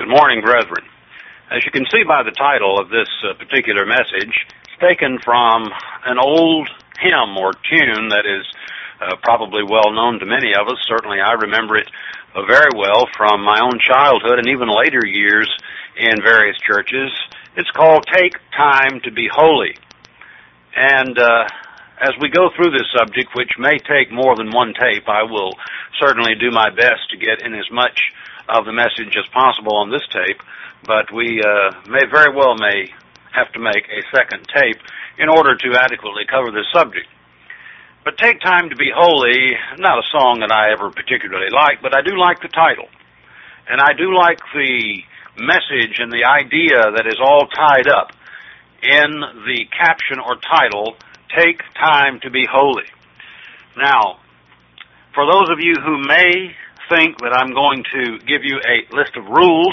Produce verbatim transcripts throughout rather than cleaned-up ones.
Good morning, brethren. As you can see by the title of this uh, particular message, it's taken from an old hymn or tune that is uh, probably well known to many of us. Certainly I remember it uh, very well from my own childhood and even later years in various churches. It's called Take Time to Be Holy. And uh, as we go through this subject, which may take more than one tape, I will certainly do my best to get in as much of the message as possible on this tape, but we uh, may very well may have to make a second tape in order to adequately cover this subject. But Take Time to Be Holy, not a song that I ever particularly like, but I do like the title. And I do like the message and the idea that is all tied up in the caption or title, Take Time to Be Holy. Now, for those of you who may think that I'm going to give you a list of rules,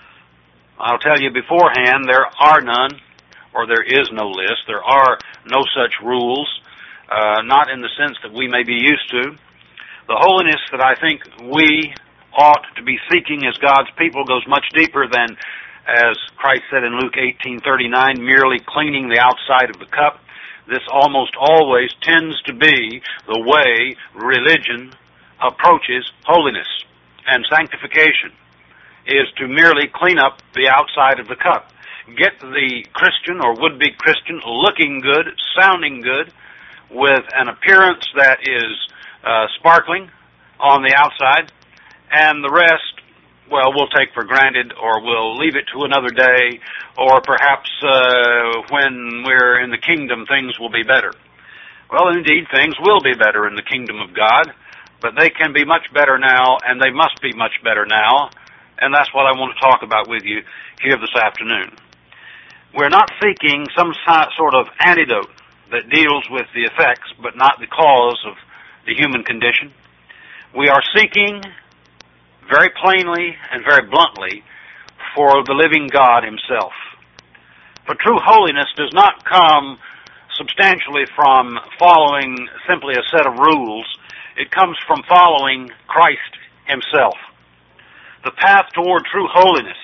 I'll tell you beforehand, there are none, or there is no list. There are no such rules, uh, not in the sense that we may be used to. The holiness that I think we ought to be seeking as God's people goes much deeper than, as Christ said in Luke eighteen thirty-nine, merely cleaning the outside of the cup. This almost always tends to be the way religion approaches holiness and sanctification, is to merely clean up the outside of the cup. Get the Christian or would-be Christian looking good, sounding good, with an appearance that is uh, sparkling on the outside, and the rest, well, we'll take for granted, or we'll leave it to another day, or perhaps uh, when we're in the kingdom, things will be better. Well, indeed, things will be better in the kingdom of God, but they can be much better now, and they must be much better now, and that's what I want to talk about with you here this afternoon. We're not seeking some sort of antidote that deals with the effects, but not the cause of the human condition. We are seeking very plainly and very bluntly for the living God himself. For true holiness does not come substantially from following simply a set of rules. It comes from following Christ himself. The path toward true holiness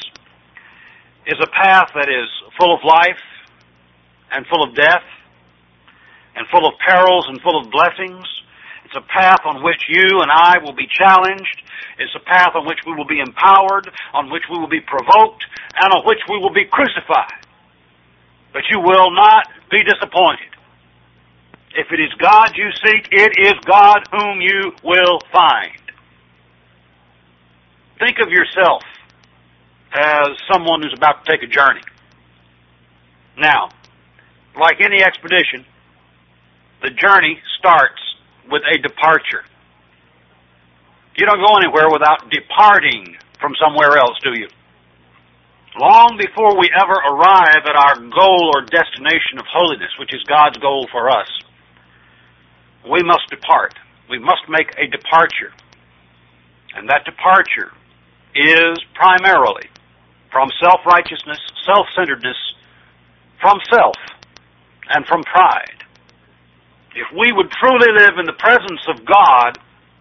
is a path that is full of life and full of death and full of perils and full of blessings. It's a path on which you and I will be challenged. It's a path on which we will be empowered, on which we will be provoked, and on which we will be crucified. But you will not be disappointed. If it is God you seek, it is God whom you will find. Think of yourself as someone who's about to take a journey. Now, like any expedition, the journey starts with a departure. You don't go anywhere without departing from somewhere else, do you? Long before we ever arrive at our goal or destination of holiness, which is God's goal for us, we must depart. We must make a departure. And that departure is primarily from self-righteousness, self-centeredness, from self, and from pride. If we would truly live in the presence of God,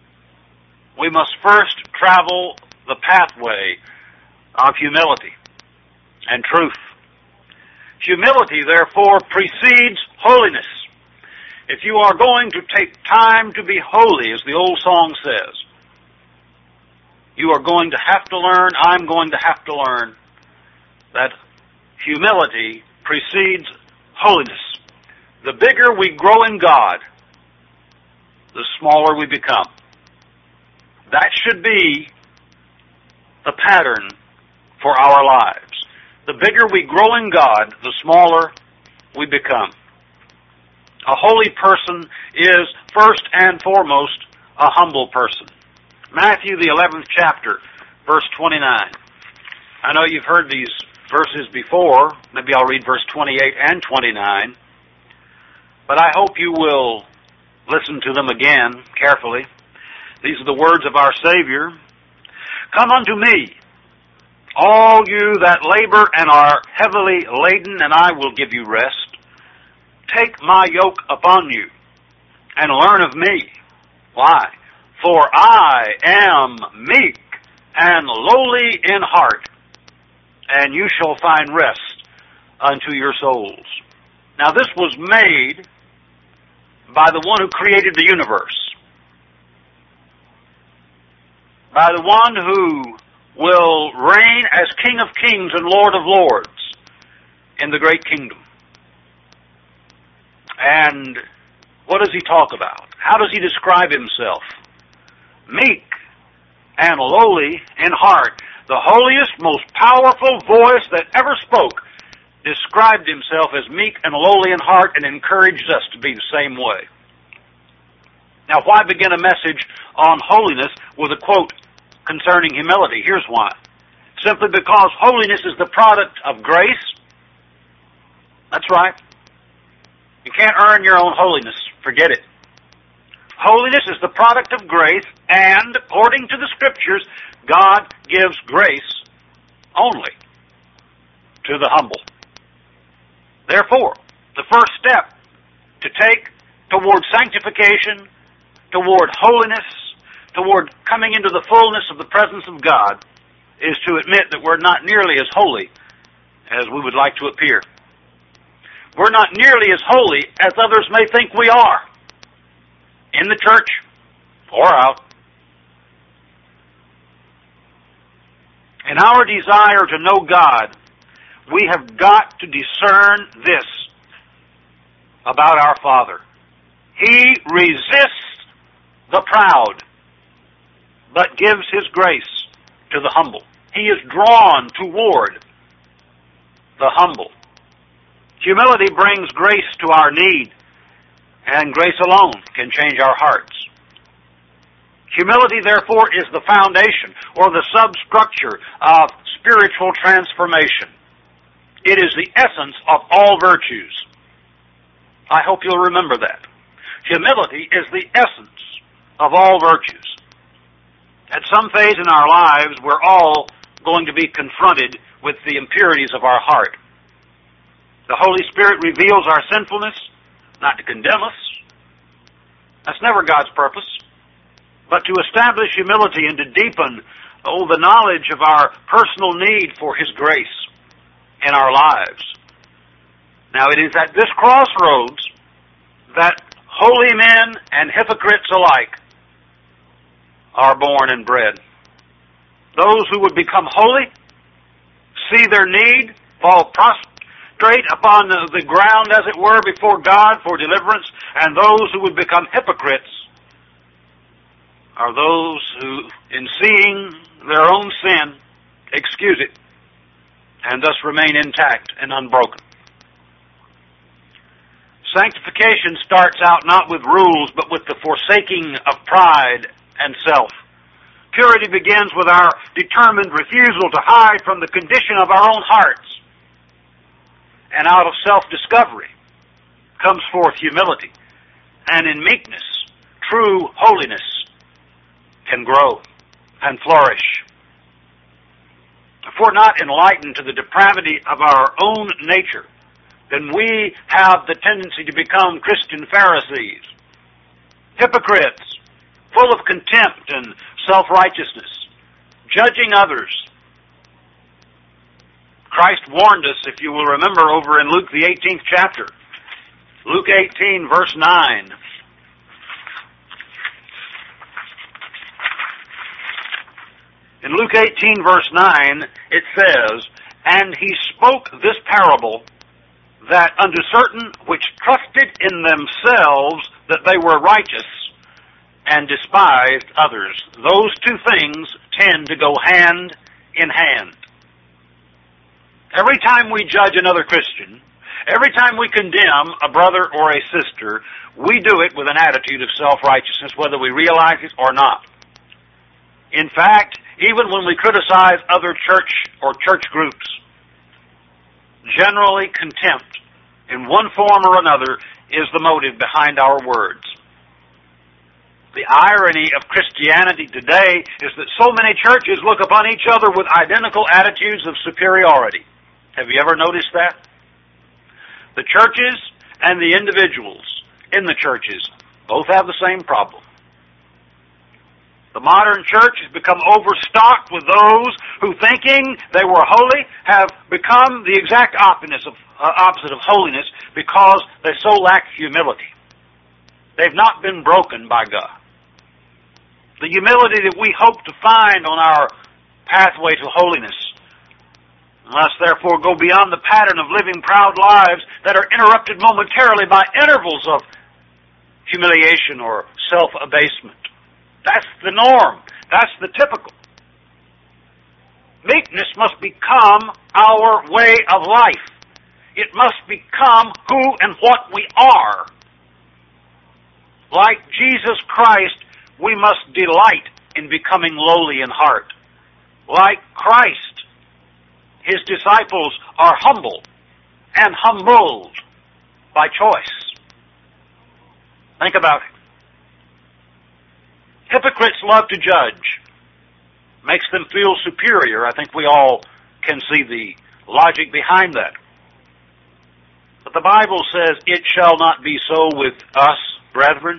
we must first travel the pathway of humility and truth. Humility, therefore, precedes holiness. If you are going to take time to be holy, as the old song says, you are going to have to learn, I'm going to have to learn, that humility precedes holiness. The bigger we grow in God, the smaller we become. That should be the pattern for our lives. The bigger we grow in God, the smaller we become. A holy person is first and foremost a humble person. Matthew, the eleventh chapter, verse twenty-nine. I know you've heard these verses before. Maybe I'll read verse twenty-eight and twenty-nine. But I hope you will listen to them again carefully. These are the words of our Savior. Come unto me, all you that labor and are heavily laden, and I will give you rest. Take my yoke upon you, and learn of me. Why? For I am meek and lowly in heart, and you shall find rest unto your souls. Now this was made by the one who created the universe, by the one who will reign as King of Kings and Lord of Lords in the great kingdom. And what does he talk about? How does he describe himself? Meek and lowly in heart. The holiest, most powerful voice that ever spoke described himself as meek and lowly in heart and encouraged us to be the same way. Now, why begin a message on holiness with a quote concerning humility? Here's why. Simply because holiness is the product of grace. That's right. You can't earn your own holiness. Forget it. Holiness is the product of grace, and according to the Scriptures, God gives grace only to the humble. Therefore, the first step to take toward sanctification, toward holiness, toward coming into the fullness of the presence of God, is to admit that we're not nearly as holy as we would like to appear. We're not nearly as holy as others may think we are, in the church or out. In our desire to know God, we have got to discern this about our Father. He resists the proud, but gives His grace to the humble. He is drawn toward the humble. Humility brings grace to our need, and grace alone can change our hearts. Humility, therefore, is the foundation or the substructure of spiritual transformation. It is the essence of all virtues. I hope you'll remember that. Humility is the essence of all virtues. At some phase in our lives, we're all going to be confronted with the impurities of our heart. The Holy Spirit reveals our sinfulness, not to condemn us. That's never God's purpose. But to establish humility and to deepen, oh, the knowledge of our personal need for His grace in our lives. Now, it is at this crossroads that holy men and hypocrites alike are born and bred. Those who would become holy, see their need, fall prostrate upon the, the ground, as it were, before God for deliverance, and those who would become hypocrites are those who, in seeing their own sin, excuse it, and thus remain intact and unbroken. Sanctification starts out not with rules, but with the forsaking of pride and self. Purity begins with our determined refusal to hide from the condition of our own hearts. And out of self-discovery comes forth humility. And in meekness, true holiness can grow and flourish. If we're not enlightened to the depravity of our own nature, then we have the tendency to become Christian Pharisees, hypocrites, full of contempt and self-righteousness, judging others. Christ warned us, if you will remember, over in Luke the eighteenth chapter. Luke eighteen, verse nine. In Luke eighteen, verse nine, it says, "And he spoke this parable, that unto certain which trusted in themselves that they were righteous, and despised others." Those two things tend to go hand in hand. Every time we judge another Christian, every time we condemn a brother or a sister, we do it with an attitude of self-righteousness, whether we realize it or not. In fact, even when we criticize other church or church groups, generally contempt in one form or another is the motive behind our words. The irony of Christianity today is that so many churches look upon each other with identical attitudes of superiority. Have you ever noticed that? The churches and the individuals in the churches both have the same problem. The modern church has become overstocked with those who, thinking they were holy, have become the exact opposite of, uh, opposite of holiness because they so lack humility. They've not been broken by God. The humility that we hope to find on our pathway to holiness must therefore go beyond the pattern of living proud lives that are interrupted momentarily by intervals of humiliation or self-abasement. That's the norm. That's the typical. Meekness must become our way of life. It must become who and what we are. Like Jesus Christ, we must delight in becoming lowly in heart. Like Christ, His disciples are humble and humbled by choice. Think about it. Hypocrites love to judge. Makes them feel superior. I think we all can see the logic behind that. But the Bible says, "It shall not be so with us, brethren."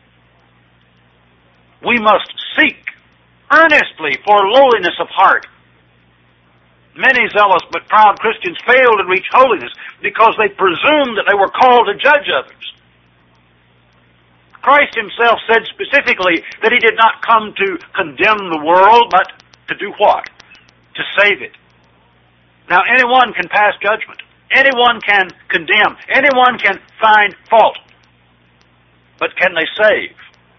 We must seek earnestly for lowliness of heart. Many zealous but proud Christians fail to reach holiness because they presumed that they were called to judge others. Christ Himself said specifically that He did not come to condemn the world, but to do what? To save it. Now, anyone can pass judgment. Anyone can condemn. Anyone can find fault. But can they save?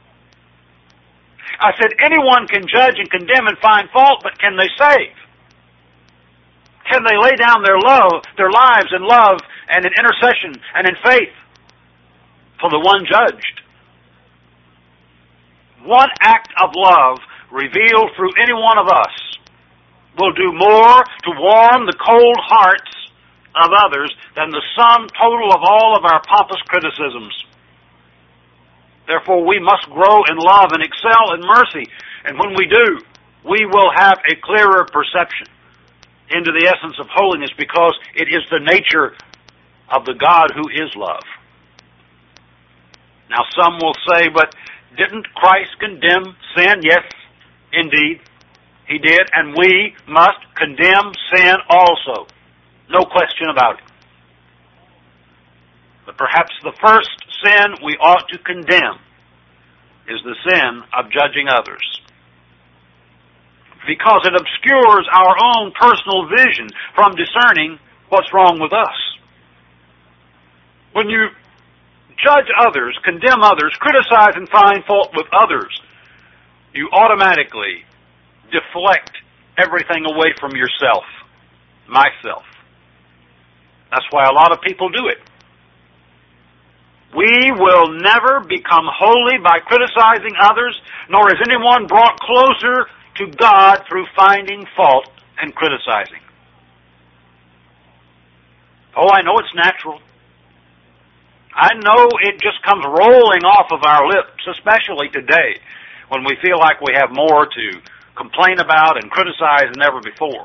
I said anyone can judge and condemn and find fault, but can they save? Can they lay down their love, their lives in love and in intercession and in faith for the one judged? One act of love revealed through any one of us will do more to warm the cold hearts of others than the sum total of all of our pompous criticisms. Therefore, we must grow in love and excel in mercy. And when we do, we will have a clearer perception into the essence of holiness, because it is the nature of the God who is love. Now, some will say, but didn't Christ condemn sin? Yes, indeed, He did, and we must condemn sin also. No question about it. But perhaps the first sin we ought to condemn is the sin of judging others, because it obscures our own personal vision from discerning what's wrong with us. When you judge others, condemn others, criticize and find fault with others, you automatically deflect everything away from yourself, myself. That's why a lot of people do it. We will never become holy by criticizing others, nor is anyone brought closer to God through finding fault and criticizing. Oh, I know it's natural. I know it just comes rolling off of our lips, especially today, when we feel like we have more to complain about and criticize than ever before.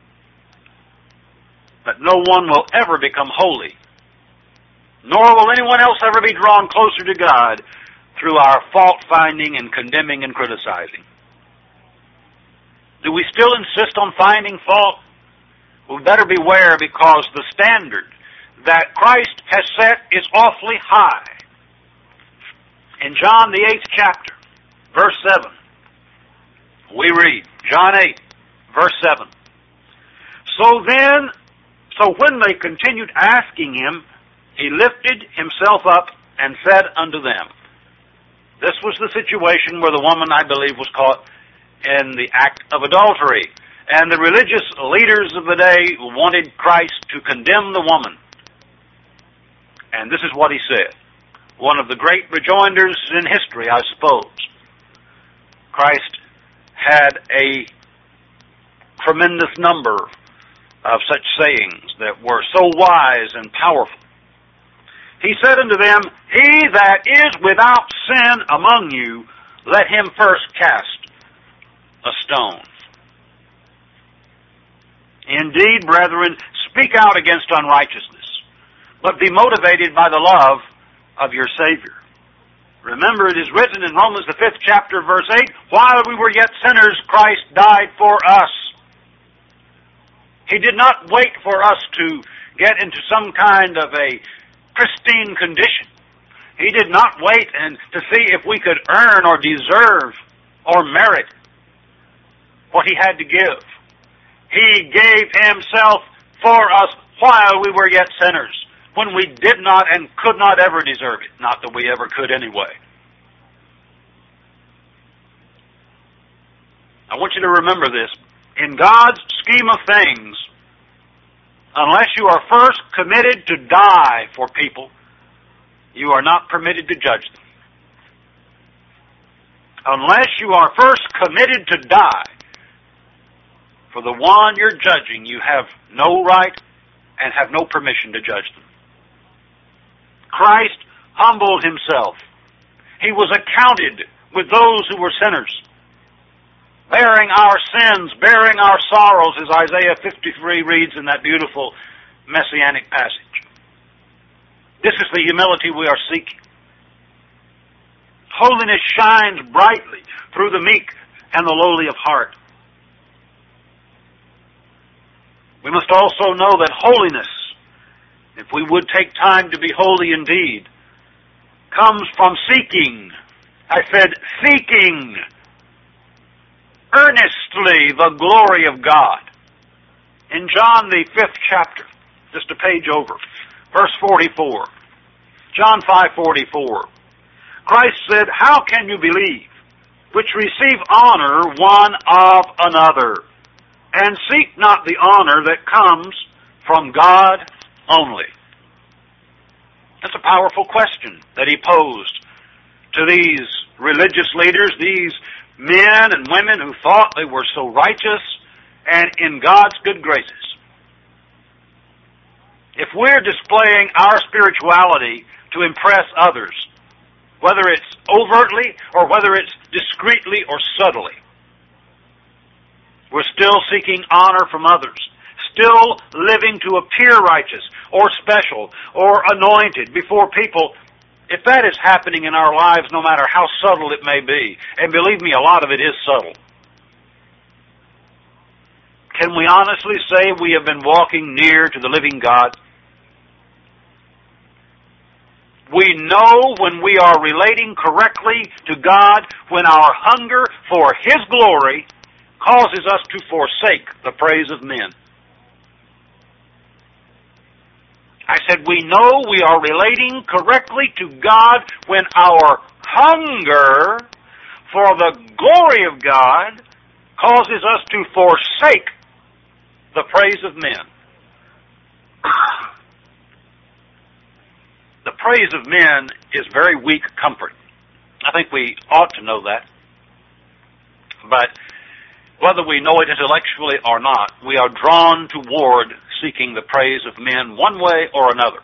But no one will ever become holy, nor will anyone else ever be drawn closer to God through our fault-finding and condemning and criticizing. Do we still insist on finding fault? We better beware, because the standard that Christ has set is awfully high. In John the eighth chapter, verse seven, we read, John eight, verse seven, So then, so when they continued asking Him, He lifted Himself up and said unto them. This was the situation where the woman, I believe, was caught in the act of adultery. And the religious leaders of the day wanted Christ to condemn the woman. And this is what He said. One of the great rejoinders in history, I suppose. Christ had a tremendous number of such sayings that were so wise and powerful. He said unto them, He that is without sin among you, let him first cast a stone. Indeed, brethren, speak out against unrighteousness, but be motivated by the love of your Savior. Remember, it is written in Romans the fifth chapter, verse eight, while we were yet sinners, Christ died for us. He did not wait for us to get into some kind of a pristine condition. He did not wait and to see if we could earn or deserve or merit what He had to give. He gave Himself for us while we were yet sinners, when we did not and could not ever deserve it. Not that we ever could anyway. I want you to remember this. In God's scheme of things, unless you are first committed to die for people, you are not permitted to judge them. Unless you are first committed to die for the one you're judging, you have no right and have no permission to judge them. Christ humbled Himself. He was accounted with those who were sinners, bearing our sins, bearing our sorrows, as Isaiah fifty-three reads in that beautiful messianic passage. This is the humility we are seeking. Holiness shines brightly through the meek and the lowly of heart. We must also know that holiness, if we would take time to be holy indeed, comes from seeking. I said seeking earnestly the glory of God. In John the fifth chapter, just a page over, verse forty-four, John five forty-four, Christ said, how can you believe, which receive honor one of another, and seek not the honor that comes from God only? That's a powerful question that He posed to these religious leaders, these men and women who thought they were so righteous and in God's good graces. If we're displaying our spirituality to impress others, whether it's overtly or whether it's discreetly or subtly, we're still seeking honor from others, still living to appear righteous or special or anointed before people. If that is happening in our lives, no matter how subtle it may be, and believe me, a lot of it is subtle, can we honestly say we have been walking near to the living God? We know when we are relating correctly to God, when our hunger for His glory causes us to forsake the praise of men. I said we know we are relating correctly to God when our hunger for the glory of God causes us to forsake the praise of men. The praise of men is very weak comfort. I think we ought to know that. But whether we know it intellectually or not, we are drawn toward seeking the praise of men one way or another.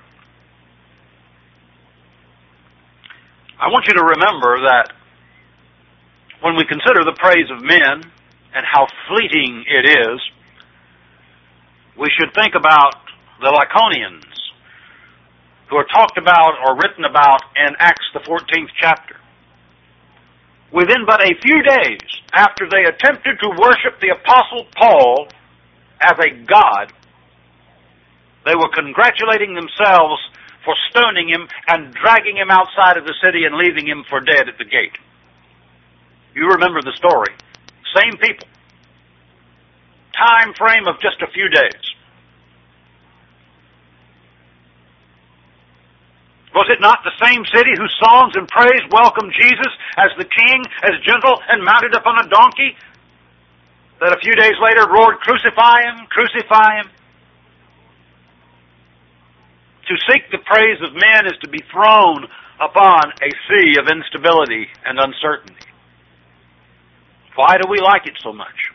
I want you to remember that when we consider the praise of men and how fleeting it is, we should think about the Lycaonians, who are talked about or written about in Acts the fourteenth chapter. Within but a few days after they attempted to worship the Apostle Paul as a god, they were congratulating themselves for stoning him and dragging him outside of the city and leaving him for dead at the gate. You remember the story. Same people. Time frame of just a few days. Was it not the same city whose songs and praise welcomed Jesus as the King, as gentle and mounted upon a donkey, that a few days later roared, "Crucify him, crucify him"? To seek the praise of men is to be thrown upon a sea of instability and uncertainty. Why do we like it so much?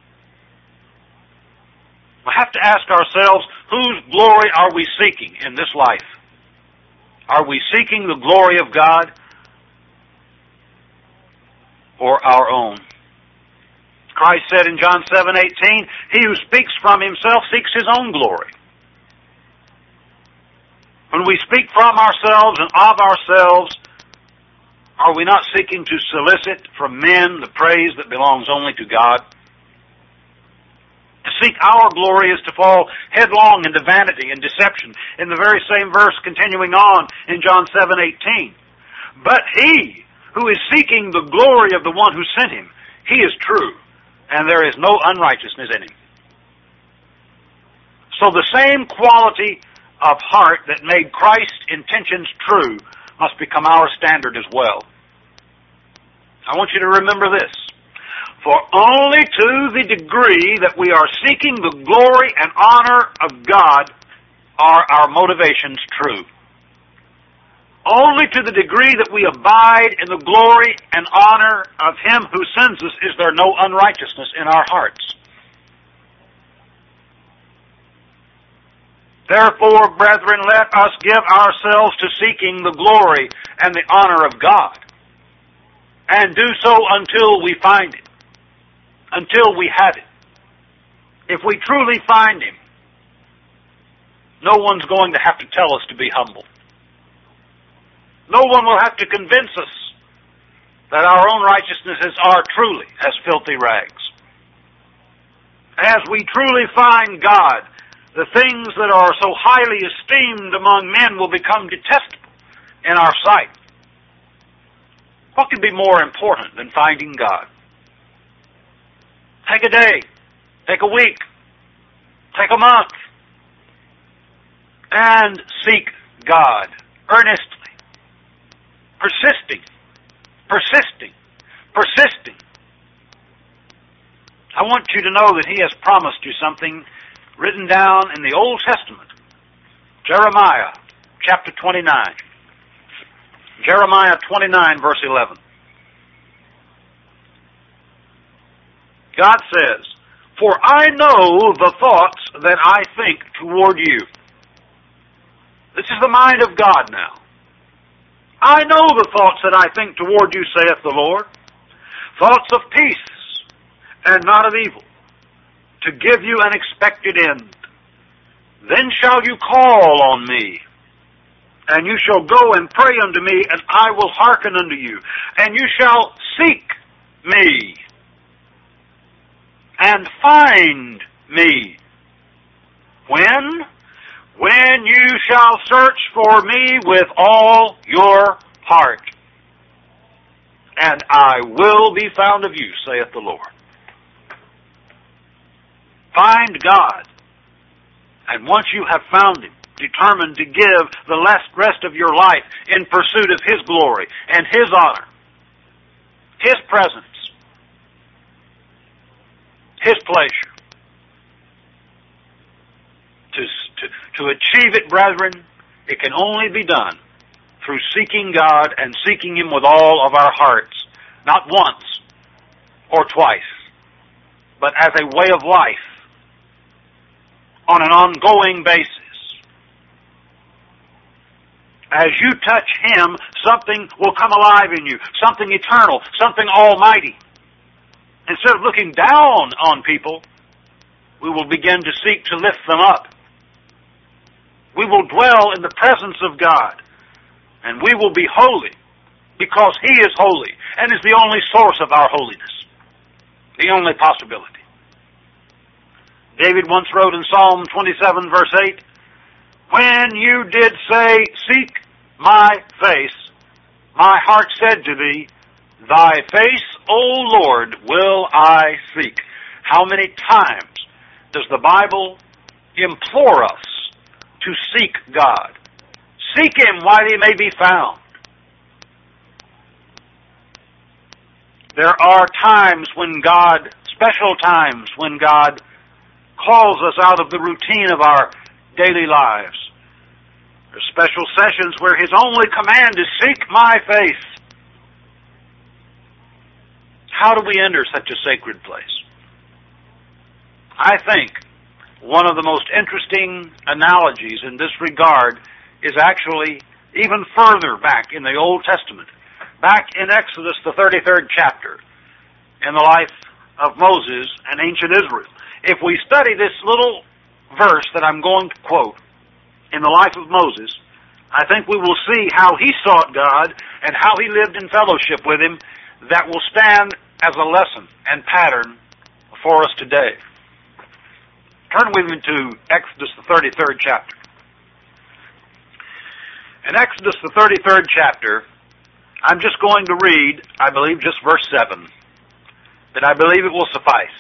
We have to ask ourselves, whose glory are we seeking in this life? Are we seeking the glory of God or our own? Christ said in John seven eighteen, "He who speaks from himself seeks his own glory." When we speak from ourselves and of ourselves, Are we not seeking to solicit from men the praise that belongs only to God? To seek our glory is to fall headlong into vanity and deception. In the very same verse continuing on in John seven eighteen. But he who is seeking the glory of the one who sent him, he is true, and there is no unrighteousness in him. So the same quality of heart that made Christ's intentions true must become our standard as well. I want you to remember this. For only to the degree that we are seeking the glory and honor of God are our motivations true. Only to the degree that we abide in the glory and honor of Him who sends us is there no unrighteousness in our hearts. Therefore, brethren, let us give ourselves to seeking the glory and the honor of God, and do so until we find it, until we have it. If we truly find Him, no one's going to have to tell us to be humble. No one will have to convince us that our own righteousnesses are truly as filthy rags. As we truly find God, the things that are so highly esteemed among men will become detestable in our sight. What could be more important than finding God? Take a day, take a week, take a month, and seek God earnestly, persisting, persisting, persisting. I want you to know that He has promised you something written down in the Old Testament. Jeremiah chapter twenty-nine. Jeremiah twenty-nine, verse eleven. God says, "For I know the thoughts that I think toward you." This is the mind of God now. "I know the thoughts that I think toward you, saith the Lord, thoughts of peace and not of evil, to give you an expected end. Then shall you call on me, and you shall go and pray unto me, and I will hearken unto you. And you shall seek me, and find me. When? When you shall search for me with all your heart. And I will be found of you, saith the Lord." Find God. And once you have found Him, determined to give the last rest of your life in pursuit of His glory and His honor, His presence, His pleasure. To, to, to achieve it, brethren, it can only be done through seeking God and seeking Him with all of our hearts, not once or twice, but as a way of life, on an ongoing basis. As you touch Him, something will come alive in you, something eternal, something almighty. Instead of looking down on people, we will begin to seek to lift them up. We will dwell in the presence of God, and we will be holy because He is holy and is the only source of our holiness, the only possibility. David once wrote in Psalm twenty-seven, verse eight, "When you did say, seek my face, my heart said to thee, thy face, O Lord, will I seek." How many times does the Bible implore us to seek God? Seek Him while He may be found. There are times when God, special times when God calls us out of the routine of our daily lives. There are special sessions where His only command is, "Seek my face." How do we enter such a sacred place? I think one of the most interesting analogies in this regard is actually even further back in the Old Testament, back in Exodus, the thirty-third chapter, in the life of Moses and ancient Israel. If we study this little verse that I'm going to quote in the life of Moses, I think we will see how he sought God and how he lived in fellowship with him that will stand as a lesson and pattern for us today. Turn with me to Exodus, the thirty-third chapter. In Exodus, the thirty-third chapter, I'm just going to read, I believe, just verse seven. But I believe it will suffice.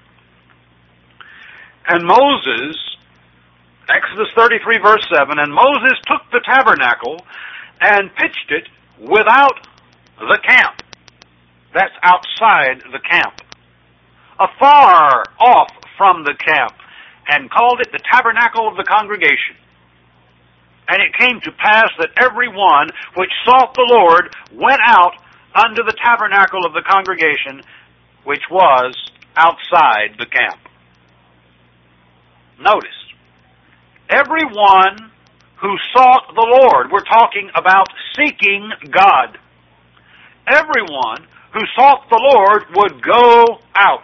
And Moses, Exodus thirty-three, verse seven, and Moses took the tabernacle and pitched it without the camp. That's outside the camp. Afar off from the camp, and called it the tabernacle of the congregation. And it came to pass that every one which sought the Lord went out unto the tabernacle of the congregation, which was outside the camp. Notice, everyone who sought the Lord, we're talking about seeking God. Everyone who sought the Lord would go out.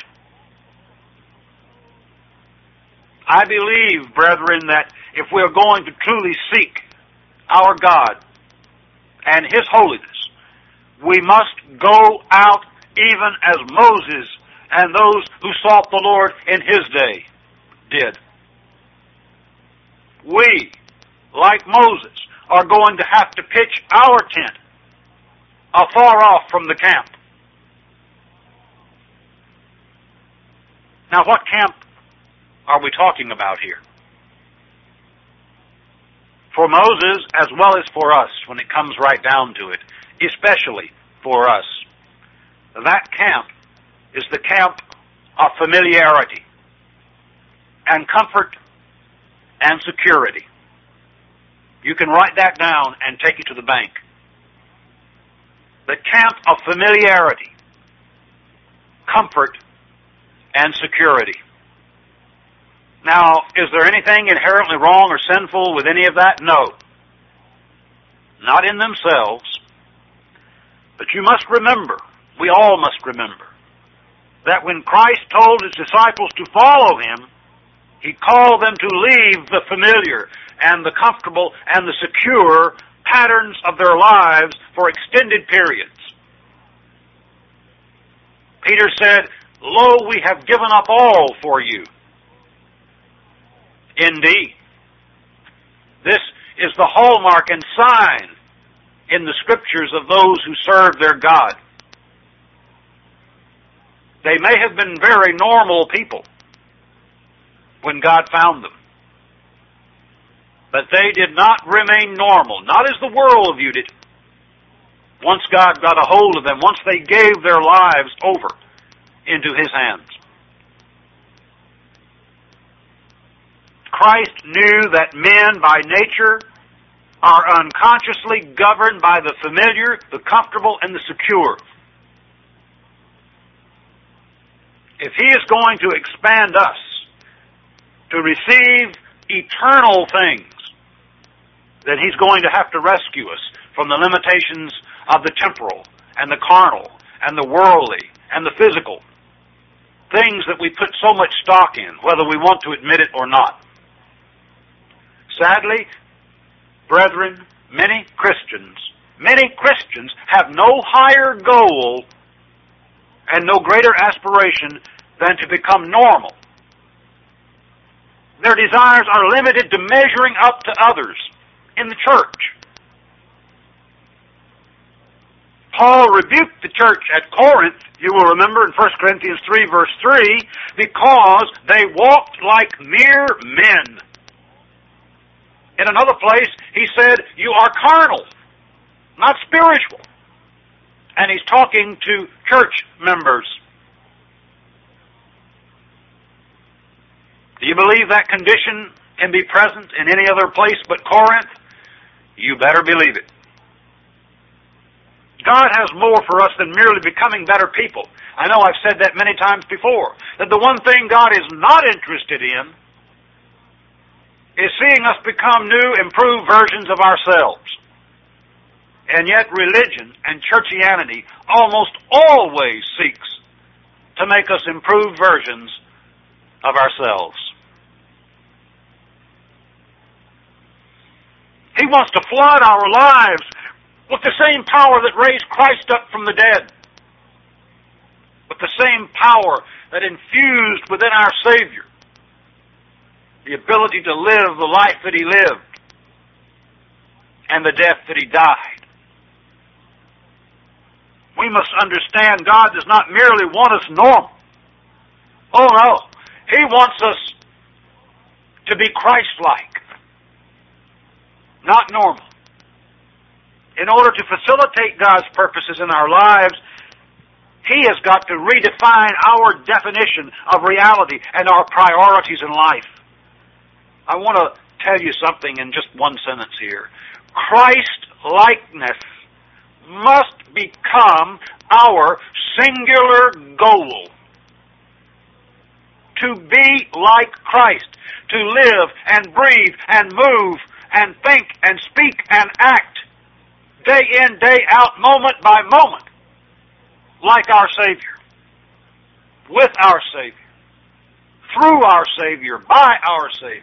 I believe, brethren, that if we're going to truly seek our God and His holiness, we must go out even as Moses and those who sought the Lord in his day did. We, like Moses, are going to have to pitch our tent afar off from the camp. Now, what camp are we talking about here? For Moses, as well as for us, when it comes right down to it, especially for us, that camp is the camp of familiarity and comfort and security. You can write that down and take it to the bank. The camp of familiarity, comfort, and security. Now, is there anything inherently wrong or sinful with any of that? No. Not in themselves. But you must remember, we all must remember, that when Christ told His disciples to follow Him, He called them to leave the familiar and the comfortable and the secure patterns of their lives for extended periods. Peter said, "Lo, we have given up all for you." Indeed, this is the hallmark and sign in the Scriptures of those who serve their God. They may have been very normal people when God found them, but they did not remain normal, not as the world viewed it, once God got a hold of them, once they gave their lives over into His hands. Christ knew that men by nature are unconsciously governed by the familiar, the comfortable, and the secure. If He is going to expand us to receive eternal things, then He's going to have to rescue us from the limitations of the temporal and the carnal and the worldly and the physical, things that we put so much stock in, whether we want to admit it or not. Sadly, brethren, many Christians, many Christians have no higher goal and no greater aspiration than to become normal. Their desires are limited to measuring up to others in the church. Paul rebuked the church at Corinth, you will remember in First Corinthians three, verse three, because they walked like mere men. In another place, he said, you are carnal, not spiritual. And he's talking to church members. Do you believe that condition can be present in any other place but Corinth? You better believe it. God has more for us than merely becoming better people. I know I've said that many times before, that the one thing God is not interested in is seeing us become new, improved versions of ourselves. And yet religion and churchianity almost always seeks to make us improved versions of ourselves. He wants to flood our lives with the same power that raised Christ up from the dead, with the same power that infused within our Savior the ability to live the life that He lived and the death that He died. We must understand God does not merely want us normal. Oh no, He wants us to be Christ-like, not normal. In order to facilitate God's purposes in our lives, He has got to redefine our definition of reality and our priorities in life. I want to tell you something in just one sentence here. Christ-likeness must become our singular goal. To be like Christ, to live and breathe and move and think and speak and act day in, day out, moment by moment, like our Savior, with our Savior, through our Savior, by our Savior.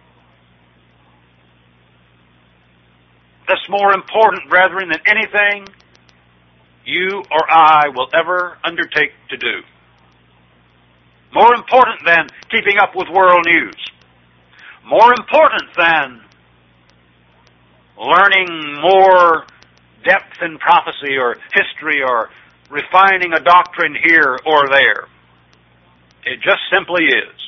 That's more important, brethren, than anything you or I will ever undertake to do. More important than keeping up with world news. More important than learning more depth in prophecy or history or refining a doctrine here or there. It just simply is.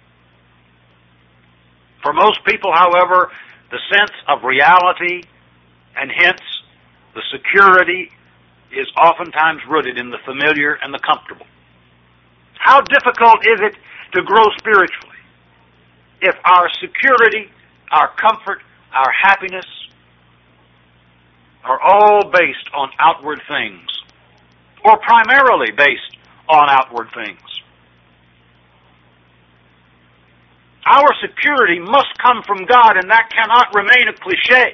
For most people, however, the sense of reality and hence the security is oftentimes rooted in the familiar and the comfortable. How difficult is it to grow spiritually if our security, our comfort, our happiness are all based on outward things, or primarily based on outward things? Our security must come from God, and that cannot remain a cliche.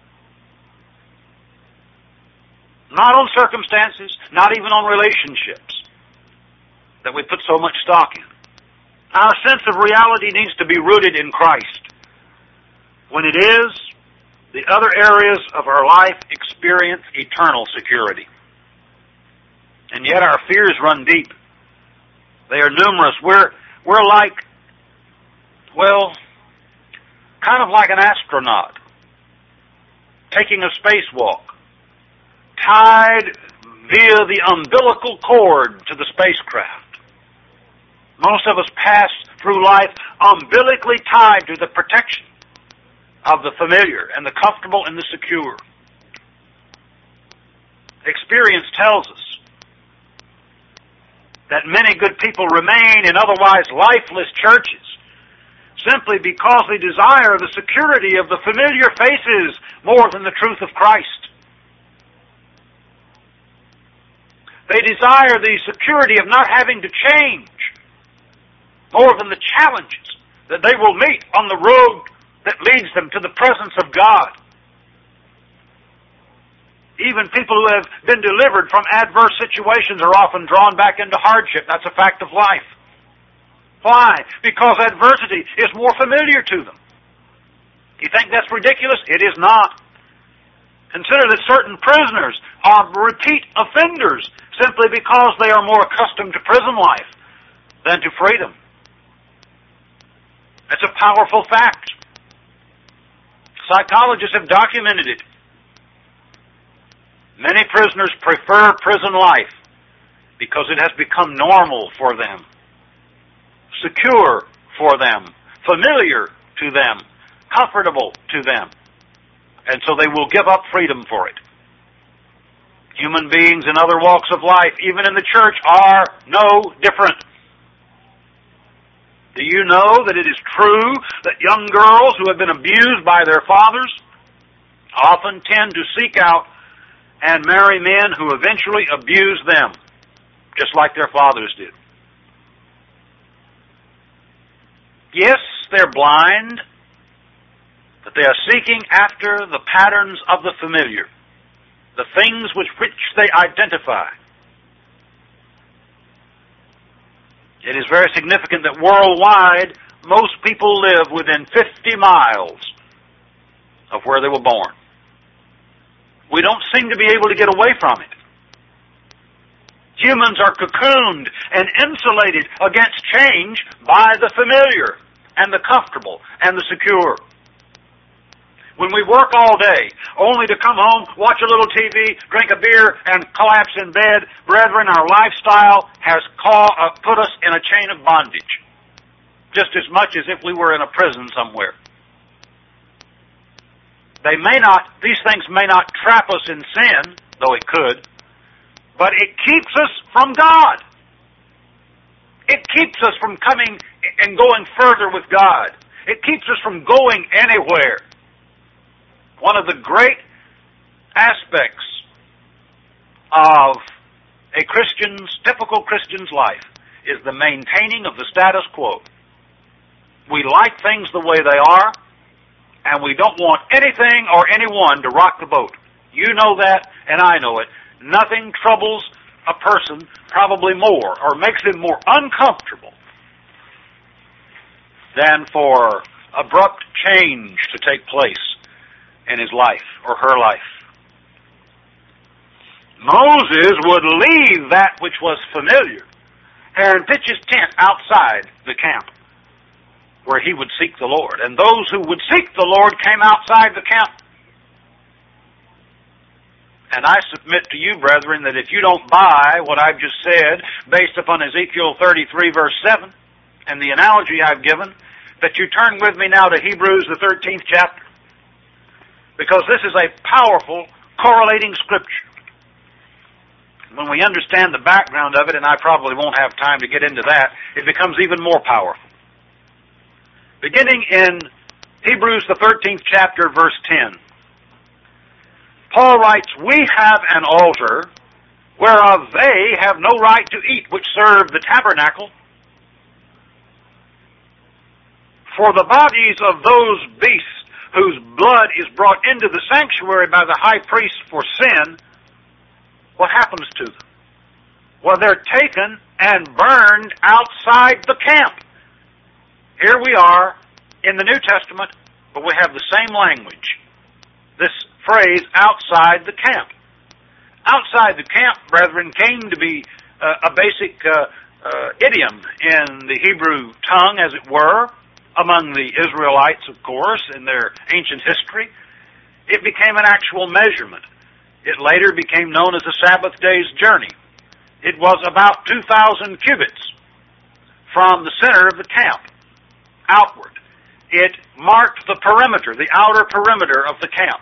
Not on circumstances, not even on relationships that we put so much stock in. Our sense of reality needs to be rooted in Christ. When it is, the other areas of our life experience eternal security. And yet our fears run deep. They are numerous. We're, we're like, well, kind of like an astronaut taking a spacewalk, tied via the umbilical cord to the spacecraft. Most of us pass through life umbilically tied to the protection of the familiar and the comfortable and the secure. Experience tells us that many good people remain in otherwise lifeless churches simply because they desire the security of the familiar faces more than the truth of Christ. They desire the security of not having to change more than the challenges that they will meet on the road that leads them to the presence of God. Even people who have been delivered from adverse situations are often drawn back into hardship. That's a fact of life. Why? Because adversity is more familiar to them. You think that's ridiculous? It is not. Consider that certain prisoners are repeat offenders simply because they are more accustomed to prison life than to freedom. That's a powerful fact. Psychologists have documented it. Many prisoners prefer prison life because it has become normal for them, secure for them, familiar to them, comfortable to them, and so they will give up freedom for it. Human beings in other walks of life, even in the church, are no different. Do you know that it is true that young girls who have been abused by their fathers often tend to seek out and marry men who eventually abuse them, just like their fathers did? Yes, they're blind, but they are seeking after the patterns of the familiar, the things with which they identify. It is very significant that worldwide, most people live within fifty miles of where they were born. We don't seem to be able to get away from it. Humans are cocooned and insulated against change by the familiar and the comfortable and the secure. When we work all day, only to come home, watch a little T V, drink a beer, and collapse in bed, brethren, our lifestyle has call, uh, put us in a chain of bondage, just as much as if we were in a prison somewhere. They may not, these things may not trap us in sin, though it could, but it keeps us from God. It keeps us from coming and going further with God. It keeps us from going anywhere. One of the great aspects of a Christian's, typical Christian's life is the maintaining of the status quo. We like things the way they are, and we don't want anything or anyone to rock the boat. You know that, and I know it. Nothing troubles a person probably more, or makes him more uncomfortable, than for abrupt change to take place in his life or her life. Moses would leave that which was familiar and pitch his tent outside the camp where he would seek the Lord. And those who would seek the Lord came outside the camp. And I submit to you, brethren, that if you don't buy what I've just said based upon Ezekiel thirty-three, verse seven, and the analogy I've given, that you turn with me now to Hebrews, the thirteenth chapter, because this is a powerful correlating scripture. When we understand the background of it, and I probably won't have time to get into that, it becomes even more powerful. Beginning in Hebrews, the thirteenth chapter, verse ten, Paul writes, "We have an altar whereof they have no right to eat, which serve the tabernacle. For the bodies of those beasts whose blood is brought into the sanctuary by the high priest for sin," what happens to them? Well, they're taken and burned outside the camp. Here we are in the New Testament, but we have the same language. This phrase, outside the camp. Outside the camp, brethren, came to be uh, a basic uh, uh, idiom in the Hebrew tongue, as it were, among the Israelites, of course, in their ancient history. It became an actual measurement. It later became known as a Sabbath day's journey. It was about two thousand cubits from the center of the camp, outward. It marked the perimeter, the outer perimeter of the camp.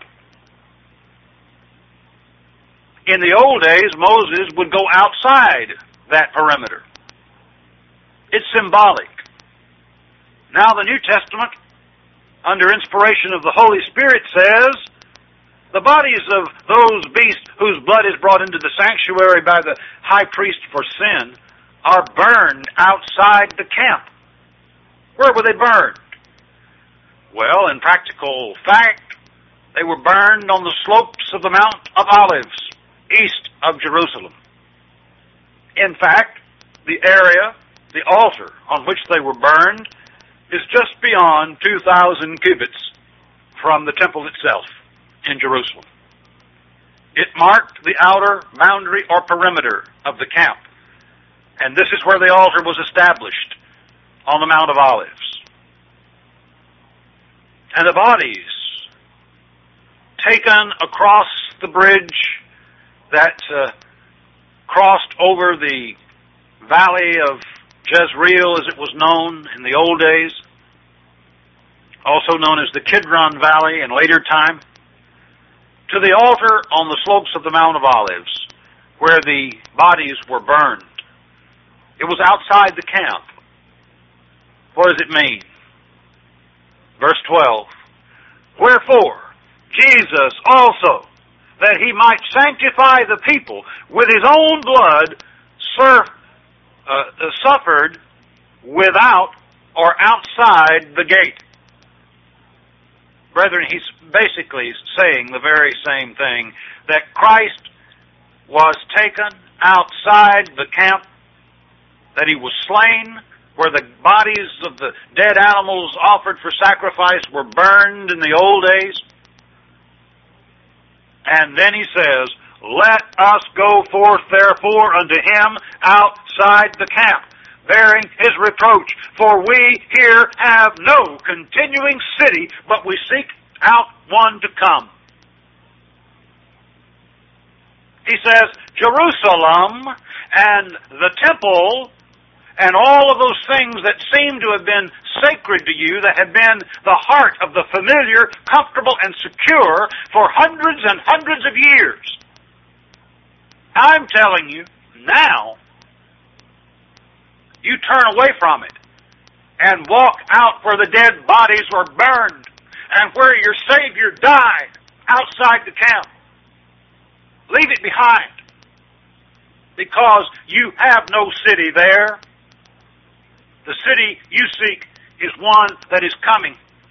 In the old days, Moses would go outside that perimeter. It's symbolic. Now the New Testament, under inspiration of the Holy Spirit, says, the bodies of those beasts whose blood is brought into the sanctuary by the high priest for sin are burned outside the camp. Where were they burned? Well, in practical fact, they were burned on the slopes of the Mount of Olives, east of Jerusalem. In fact, the area, the altar on which they were burned, is just beyond two thousand cubits from the temple itself in Jerusalem. It marked the outer boundary or perimeter of the camp. And this is where the altar was established, on the Mount of Olives. And the bodies taken across the bridge that uh, crossed over the valley of Jezreel, as it was known in the old days, also known as the Kidron Valley in later time, to the altar on the slopes of the Mount of Olives, where the bodies were burned. It was outside the camp. What does it mean? Verse twelve, "Wherefore Jesus also, that he might sanctify the people with his own blood, serve, uh, suffered without or outside the gate." Brethren, he's basically saying the very same thing, that Christ was taken outside the camp, that he was slain, where the bodies of the dead animals offered for sacrifice were burned in the old days, And then he says, let us go forth therefore unto him outside the camp, bearing his reproach. For we here have no continuing city, but we seek out one to come. He says, Jerusalem and the temple and all of those things that seem to have been sacred to you, that have been the heart of the familiar, comfortable, and secure for hundreds and hundreds of years. I'm telling you, now, you turn away from it and walk out where the dead bodies were burned and where your Savior died outside the camp. Leave it behind, because you have no city there. The city you seek is one that is coming.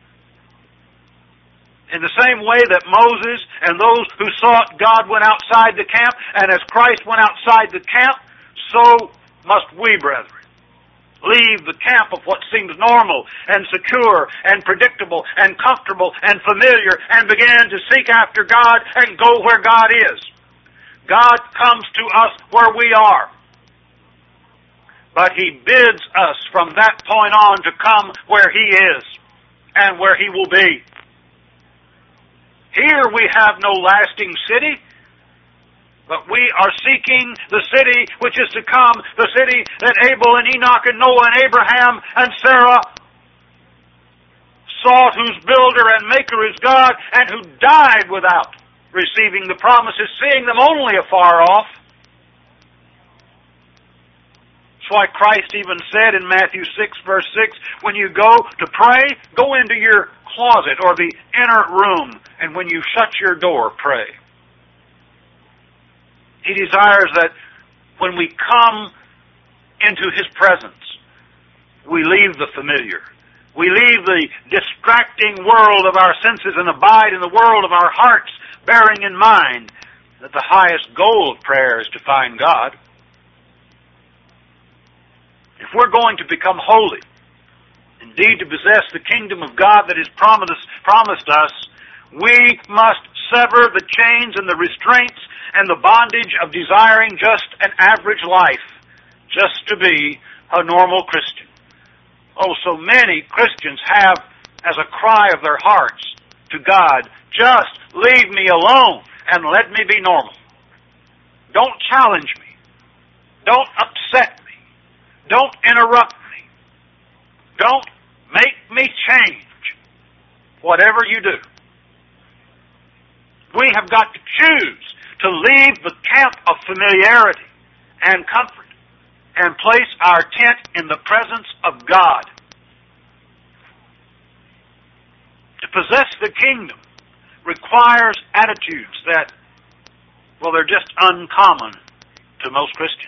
In the same way that Moses and those who sought God went outside the camp, and as Christ went outside the camp, so must we, brethren, leave the camp of what seems normal and secure and predictable and comfortable and familiar and begin to seek after God and go where God is. God comes to us where we are. But He bids us from that point on to come where He is and where He will be. Here we have no lasting city, but we are seeking the city which is to come, the city that Abel and Enoch and Noah and Abraham and Sarah sought, whose builder and maker is God, and who died without receiving the promises, seeing them only afar off. That's why Christ even said in Matthew six, verse six, when you go to pray, go into your closet or the inner room, and when you shut your door, pray. He desires that when we come into His presence, we leave the familiar. We leave the distracting world of our senses and abide in the world of our hearts, bearing in mind that the highest goal of prayer is to find God. If we're going to become holy, indeed to possess the kingdom of God that is promised, promised us, we must sever the chains and the restraints and the bondage of desiring just an average life, just to be a normal Christian. Oh, so many Christians have as a cry of their hearts to God, just leave me alone and let me be normal. Don't challenge me. Don't upset me. Don't interrupt me. Don't make me change whatever you do. We have got to choose to leave the camp of familiarity and comfort and place our tent in the presence of God. To possess the kingdom requires attitudes that, well, they're just uncommon to most Christians.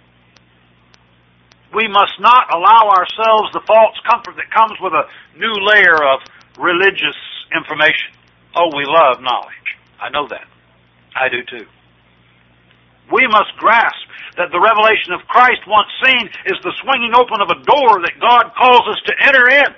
We must not allow ourselves the false comfort that comes with a new layer of religious information. Oh, we love knowledge. I know that. I do too. We must grasp that the revelation of Christ once seen is the swinging open of a door that God calls us to enter in.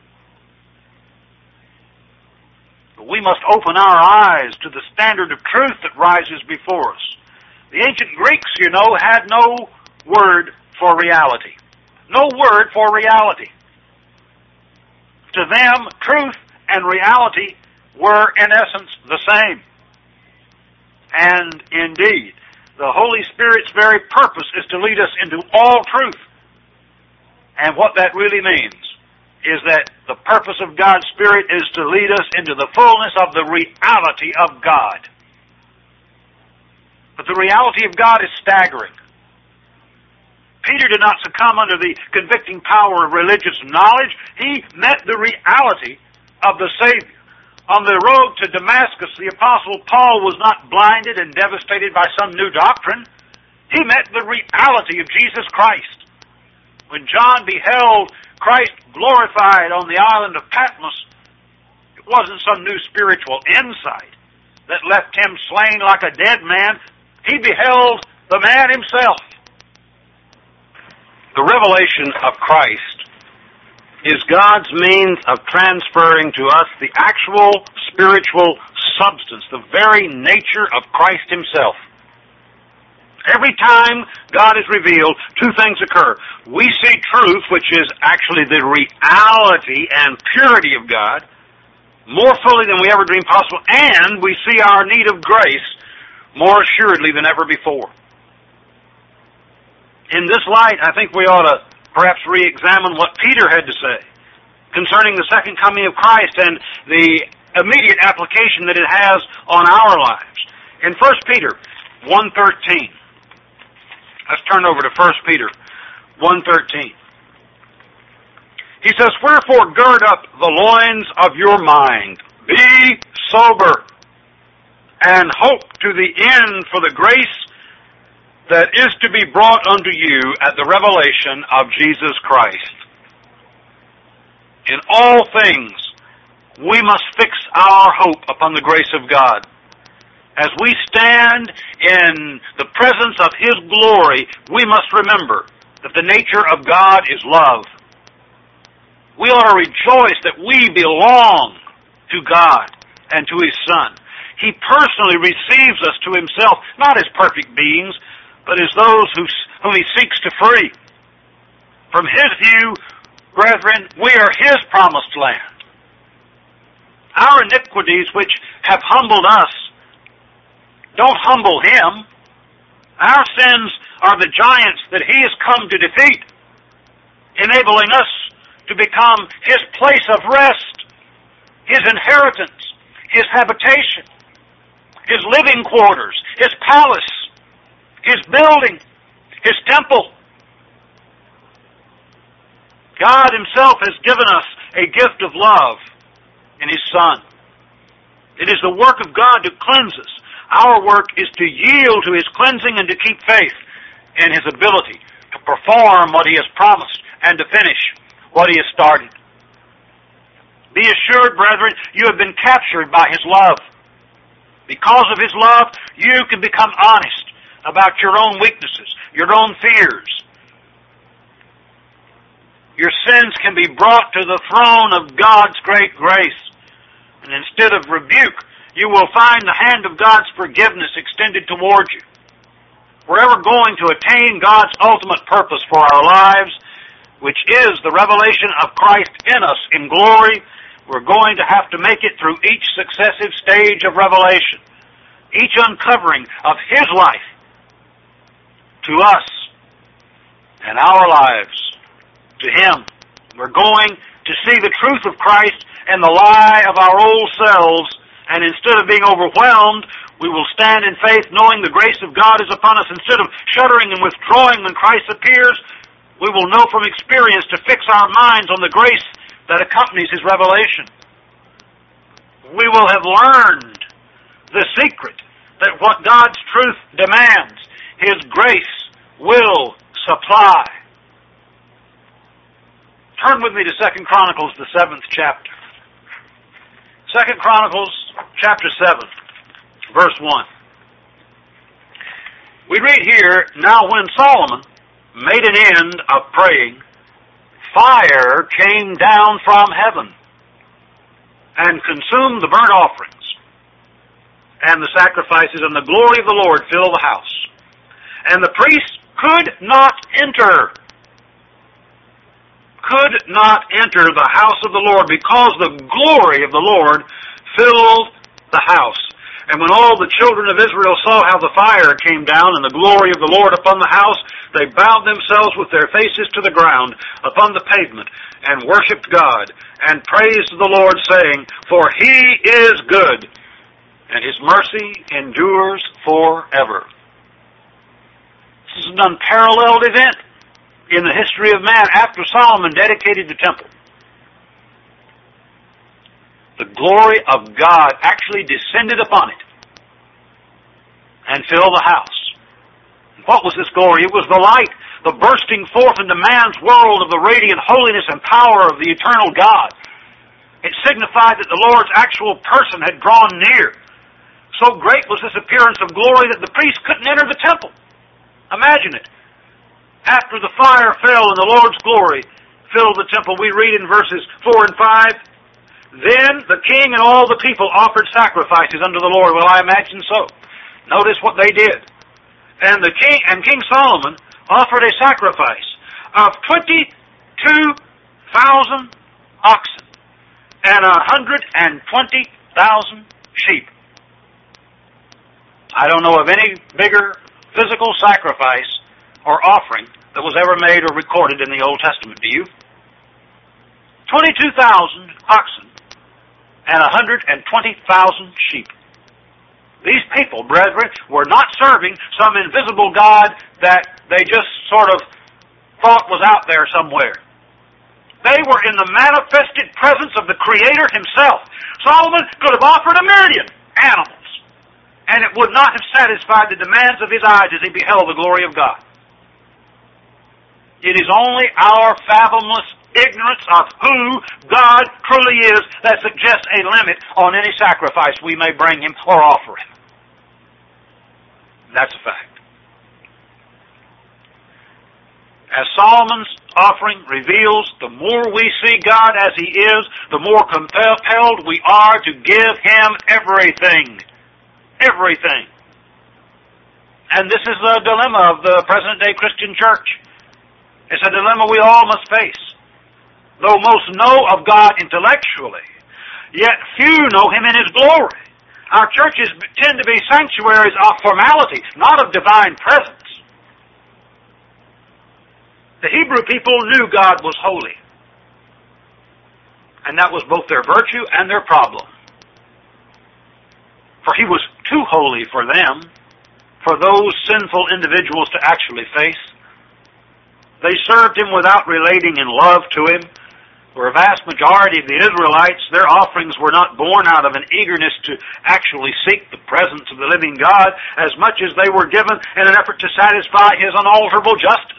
But we must open our eyes to the standard of truth that rises before us. The ancient Greeks, you know, had no word for reality. No word for reality. To them, truth and reality were in essence the same. And indeed, the Holy Spirit's very purpose is to lead us into all truth. And what that really means is that the purpose of God's Spirit is to lead us into the fullness of the reality of God. But the reality of God is staggering. Peter did not succumb under the convicting power of religious knowledge. He met the reality of the Savior. On the road to Damascus, the Apostle Paul was not blinded and devastated by some new doctrine. He met the reality of Jesus Christ. When John beheld Christ glorified on the island of Patmos, it wasn't some new spiritual insight that left him slain like a dead man. He beheld the man himself. The revelation of Christ is God's means of transferring to us the actual spiritual substance, the very nature of Christ Himself. Every time God is revealed, two things occur. We see truth, which is actually the reality and purity of God, more fully than we ever dreamed possible, and we see our need of grace more assuredly than ever before. In this light, I think we ought to perhaps re-examine what Peter had to say concerning the second coming of Christ and the immediate application that it has on our lives. In First Peter one thirteen, let's turn over to First Peter one thirteen. He says, "Wherefore gird up the loins of your mind, be sober, and hope to the end for the grace that is to be brought unto you at the revelation of Jesus Christ." In all things, we must fix our hope upon the grace of God. As we stand in the presence of His glory, we must remember that the nature of God is love. We ought to rejoice that we belong to God and to His Son. He personally receives us to Himself, not as perfect beings, but as those who, whom He seeks to free. From His view, brethren, we are His promised land. Our iniquities, which have humbled us, don't humble Him. Our sins are the giants that He has come to defeat, enabling us to become His place of rest, His inheritance, His habitation, His living quarters, His palace, His building, His temple. God Himself has given us a gift of love in His Son. It is the work of God to cleanse us. Our work is to yield to His cleansing and to keep faith in His ability to perform what He has promised and to finish what He has started. Be assured, brethren, you have been captured by His love. Because of His love, you can become honest about your own weaknesses, your own fears. Your sins can be brought to the throne of God's great grace. And instead of rebuke, you will find the hand of God's forgiveness extended toward you. We're ever going to attain God's ultimate purpose for our lives, which is the revelation of Christ in us in glory, we're going to have to make it through each successive stage of revelation, each uncovering of His life to us and our lives to Him. We're going to see the truth of Christ and the lie of our old selves, and instead of being overwhelmed, we will stand in faith knowing the grace of God is upon us. Instead of shuddering and withdrawing when Christ appears, we will know from experience to fix our minds on the grace that accompanies His revelation. We will have learned the secret that what God's truth demands, His grace will supply. Turn with me to Second Chronicles, the seventh chapter. Second Chronicles, chapter seven, verse one. We read here, "Now when Solomon made an end of praying, fire came down from heaven and consumed the burnt offerings and the sacrifices, and the glory of the Lord filled the house. And the priests could not enter, could not enter the house of the Lord, because the glory of the Lord filled the house. And when all the children of Israel saw how the fire came down and the glory of the Lord upon the house, they bowed themselves with their faces to the ground upon the pavement and worshipped God and praised the Lord, saying, For He is good, and His mercy endures forever." This is an unparalleled event in the history of man after Solomon dedicated the temple. The glory of God actually descended upon it and filled the house. What was this glory? It was the light, the bursting forth into man's world of the radiant holiness and power of the eternal God. It signified that the Lord's actual person had drawn near. So great was this appearance of glory that the priests couldn't enter the temple. Imagine it. After the fire fell and the Lord's glory filled the temple, we read in verses four and five, Then the king and all the people offered sacrifices unto the Lord. Well, I imagine so. Notice what they did. And the king and King Solomon offered a sacrifice of twenty-two thousand oxen and a hundred and twenty thousand sheep. I don't know of any bigger physical sacrifice or offering that was ever made or recorded in the Old Testament. Do you? twenty-two thousand oxen and one hundred twenty thousand sheep. These people, brethren, were not serving some invisible God that they just sort of thought was out there somewhere. They were in the manifested presence of the Creator Himself. Solomon could have offered a million animals, and it would not have satisfied the demands of his eyes as he beheld the glory of God. It is only our fathomless ignorance of who God truly is that suggests a limit on any sacrifice we may bring Him or offer Him. That's a fact. As Solomon's offering reveals, the more we see God as He is, the more compelled we are to give Him everything. Everything. And this is the dilemma of the present-day Christian church. It's a dilemma we all must face. Though most know of God intellectually, yet few know Him in His glory. Our churches tend to be sanctuaries of formality, not of divine presence. The Hebrew people knew God was holy. And that was both their virtue and their problem. For He was too holy for them, for those sinful individuals to actually face. They served Him without relating in love to Him. For a vast majority of the Israelites, their offerings were not born out of an eagerness to actually seek the presence of the living God as much as they were given in an effort to satisfy His unalterable justice.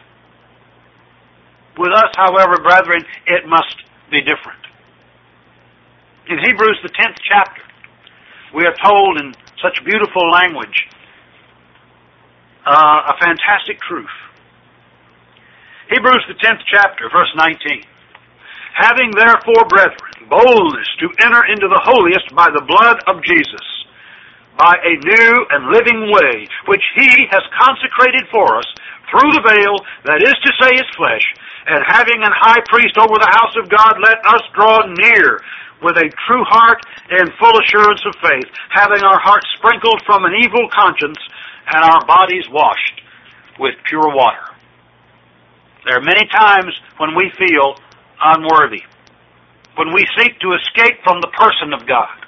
With us, however, brethren, it must be different. In Hebrews, the tenth chapter, we are told in such beautiful language uh, a fantastic truth. Hebrews, the tenth chapter, verse nineteen. Having therefore, brethren, boldness to enter into the holiest by the blood of Jesus, by a new and living way, which He has consecrated for us through the veil, that is to say, His flesh, and having an high priest over the house of God, let us draw near with a true heart and full assurance of faith, having our hearts sprinkled from an evil conscience and our bodies washed with pure water. There are many times when we feel unworthy, when we seek to escape from the person of God.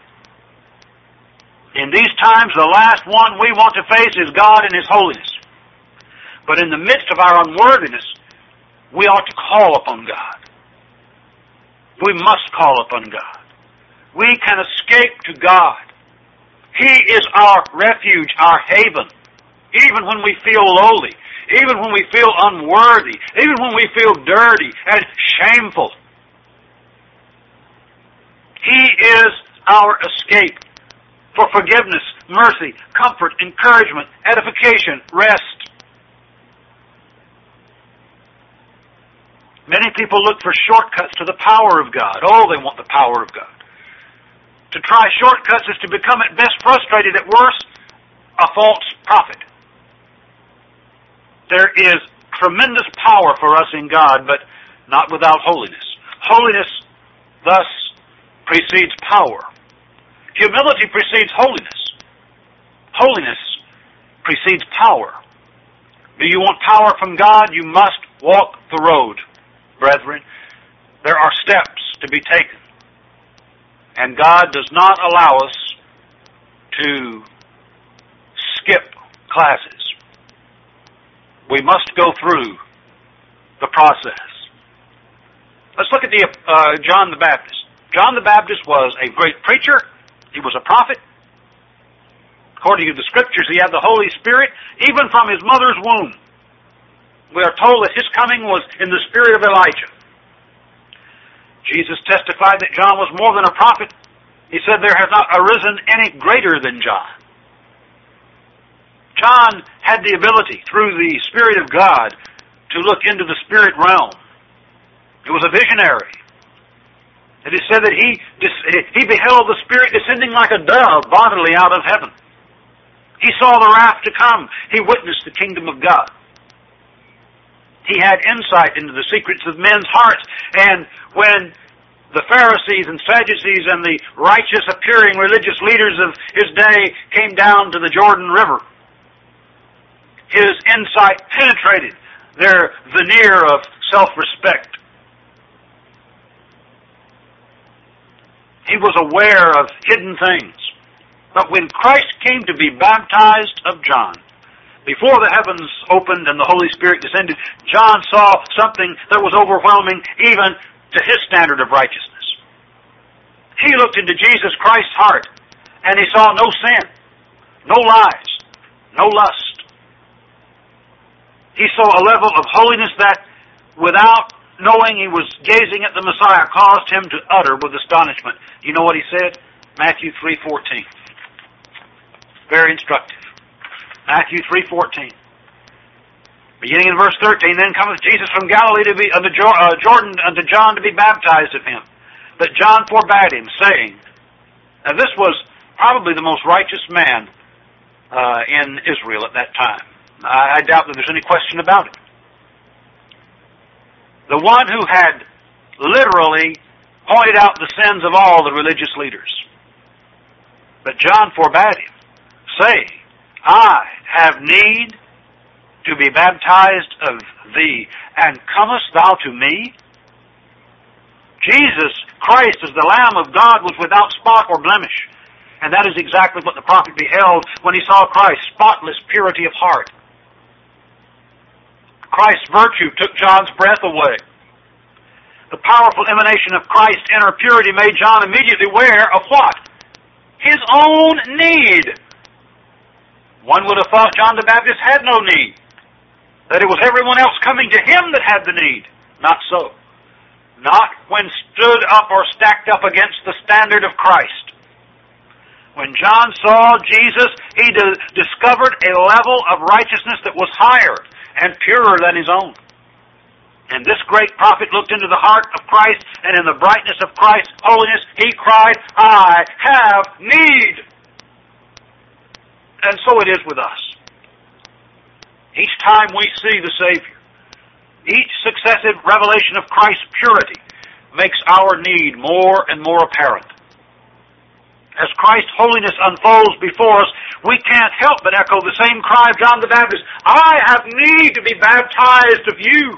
In these times, the last one we want to face is God and His holiness. But in the midst of our unworthiness, we ought to call upon God. We must call upon God. We can escape to God. He is our refuge, our haven, even when we feel lowly, even when we feel unworthy, even when we feel dirty and shameful. He is our escape for forgiveness, mercy, comfort, encouragement, edification, rest. Many people look for shortcuts to the power of God. Oh, they want the power of God. To try shortcuts is to become at best frustrated, at worst, a false prophet. There is tremendous power for us in God, but not without holiness. Holiness thus precedes power. Humility precedes holiness. Holiness precedes power. Do you want power from God? You must walk the road, brethren. There are steps to be taken. And God does not allow us to skip classes. We must go through the process. Let's look at the uh, John the Baptist. John the Baptist was a great preacher. He was a prophet. According to the Scriptures, he had the Holy Spirit even from his mother's womb. We are told that his coming was in the spirit of Elijah. Jesus testified that John was more than a prophet. He said, there has not arisen any greater than John. John had the ability, through the Spirit of God, to look into the spirit realm. He was a visionary. It is said that he, he beheld the Spirit descending like a dove bodily out of heaven. He saw the wrath to come. He witnessed the kingdom of God. He had insight into the secrets of men's hearts. And when the Pharisees and Sadducees and the righteous appearing religious leaders of his day came down to the Jordan River, his insight penetrated their veneer of self-respect. He was aware of hidden things. But when Christ came to be baptized of John, before the heavens opened and the Holy Spirit descended, John saw something that was overwhelming even to his standard of righteousness. He looked into Jesus Christ's heart, and he saw no sin, no lies, no lust. He saw a level of holiness that, without knowing he was gazing at the Messiah, caused him to utter with astonishment. You know what he said? Matthew three fourteen. Very instructive. Matthew three fourteen. Beginning in verse thirteen, then cometh Jesus from Galilee to be unto Jordan unto John to be baptized of him. But John forbade him, saying, now this was probably the most righteous man uh, in Israel at that time. I, I doubt that there's any question about it. The one who had literally pointed out the sins of all the religious leaders. But John forbade him, saying, I have need to be baptized of thee, and comest thou to me? Jesus Christ, as the Lamb of God, was without spot or blemish. And that is exactly what the prophet beheld when he saw Christ, spotless purity of heart. Christ's virtue took John's breath away. The powerful emanation of Christ's inner purity made John immediately aware of what? His own need. One would have thought John the Baptist had no need. That it was everyone else coming to him that had the need. Not so. Not when stood up or stacked up against the standard of Christ. When John saw Jesus, he d- discovered a level of righteousness that was higher and purer than his own. And this great prophet looked into the heart of Christ, and in the brightness of Christ's holiness, he cried, I have need. And so it is with us. Each time we see the Savior, each successive revelation of Christ's purity makes our need more and more apparent. As Christ's holiness unfolds before us, we can't help but echo the same cry of John the Baptist, I have need to be baptized of you.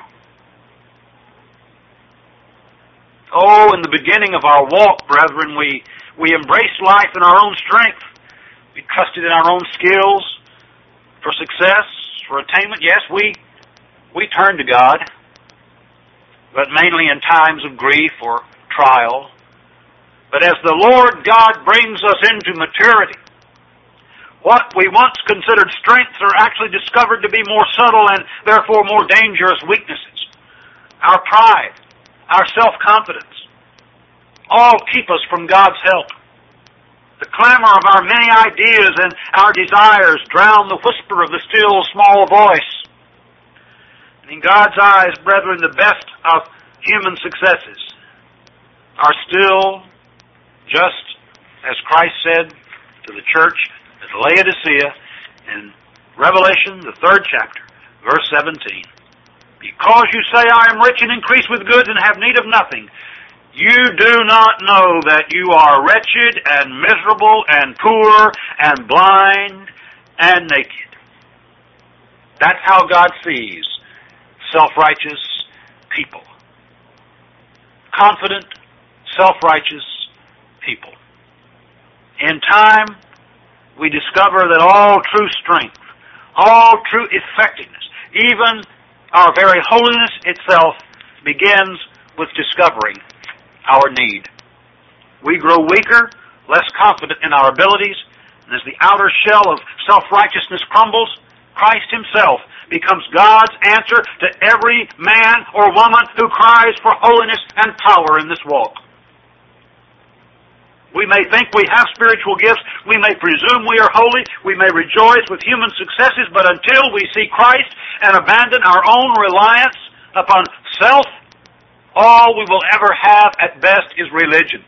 Oh, in the beginning of our walk, brethren, we, we embraced life in our own strength. We trusted in our own skills for success, for attainment. Yes, we we turned to God, but mainly in times of grief or trial. But as the Lord God brings us into maturity, what we once considered strengths are actually discovered to be more subtle and therefore more dangerous weaknesses. Our pride, our self-confidence, all keep us from God's help. The clamor of our many ideas and our desires drown the whisper of the still small voice. And in God's eyes, brethren, the best of human successes are still just as Christ said to the church at Laodicea in Revelation, the third chapter, verse seventeen. Because you say, I am rich and increase with goods and have need of nothing, you do not know that you are wretched and miserable and poor and blind and naked. That's how God sees self-righteous people. Confident, self-righteous people. In time, we discover that all true strength, all true effectiveness, even our very holiness itself, begins with discovering our need. We grow weaker, less confident in our abilities, and as the outer shell of self-righteousness crumbles, Christ himself becomes God's answer to every man or woman who cries for holiness and power in this walk. We may think we have spiritual gifts, we may presume we are holy, we may rejoice with human successes, but until we see Christ and abandon our own reliance upon self, All we will ever have at best is religion.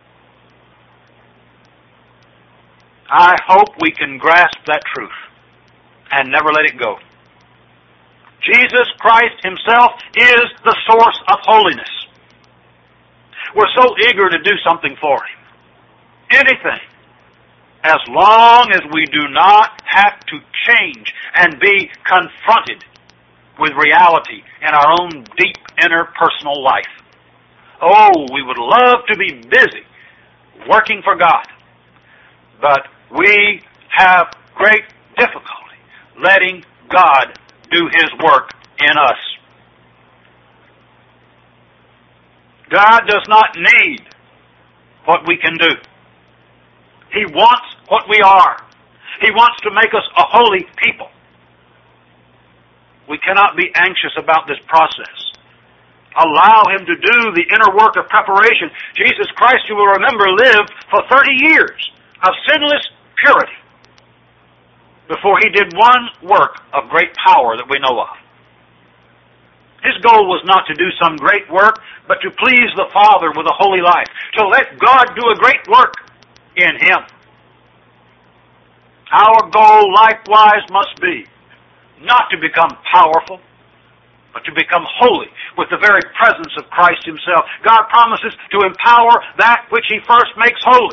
I hope we can grasp that truth and never let it go. Jesus Christ Himself is the source of holiness. We're so eager to do something for Him. Anything. As long as we do not have to change and be confronted with reality in our own deep inner personal life. Oh, we would love to be busy working for God, but we have great difficulty letting God do His work in us. God does not need what we can do. He wants what we are. He wants to make us a holy people. We cannot be anxious about this process. Allow Him to do the inner work of preparation. Jesus Christ, you will remember, lived for thirty years of sinless purity before He did one work of great power that we know of. His goal was not to do some great work, but to please the Father with a holy life, to let God do a great work in Him. Our goal likewise must be not to become powerful, but to become holy with the very presence of Christ Himself. God promises to empower that which He first makes holy.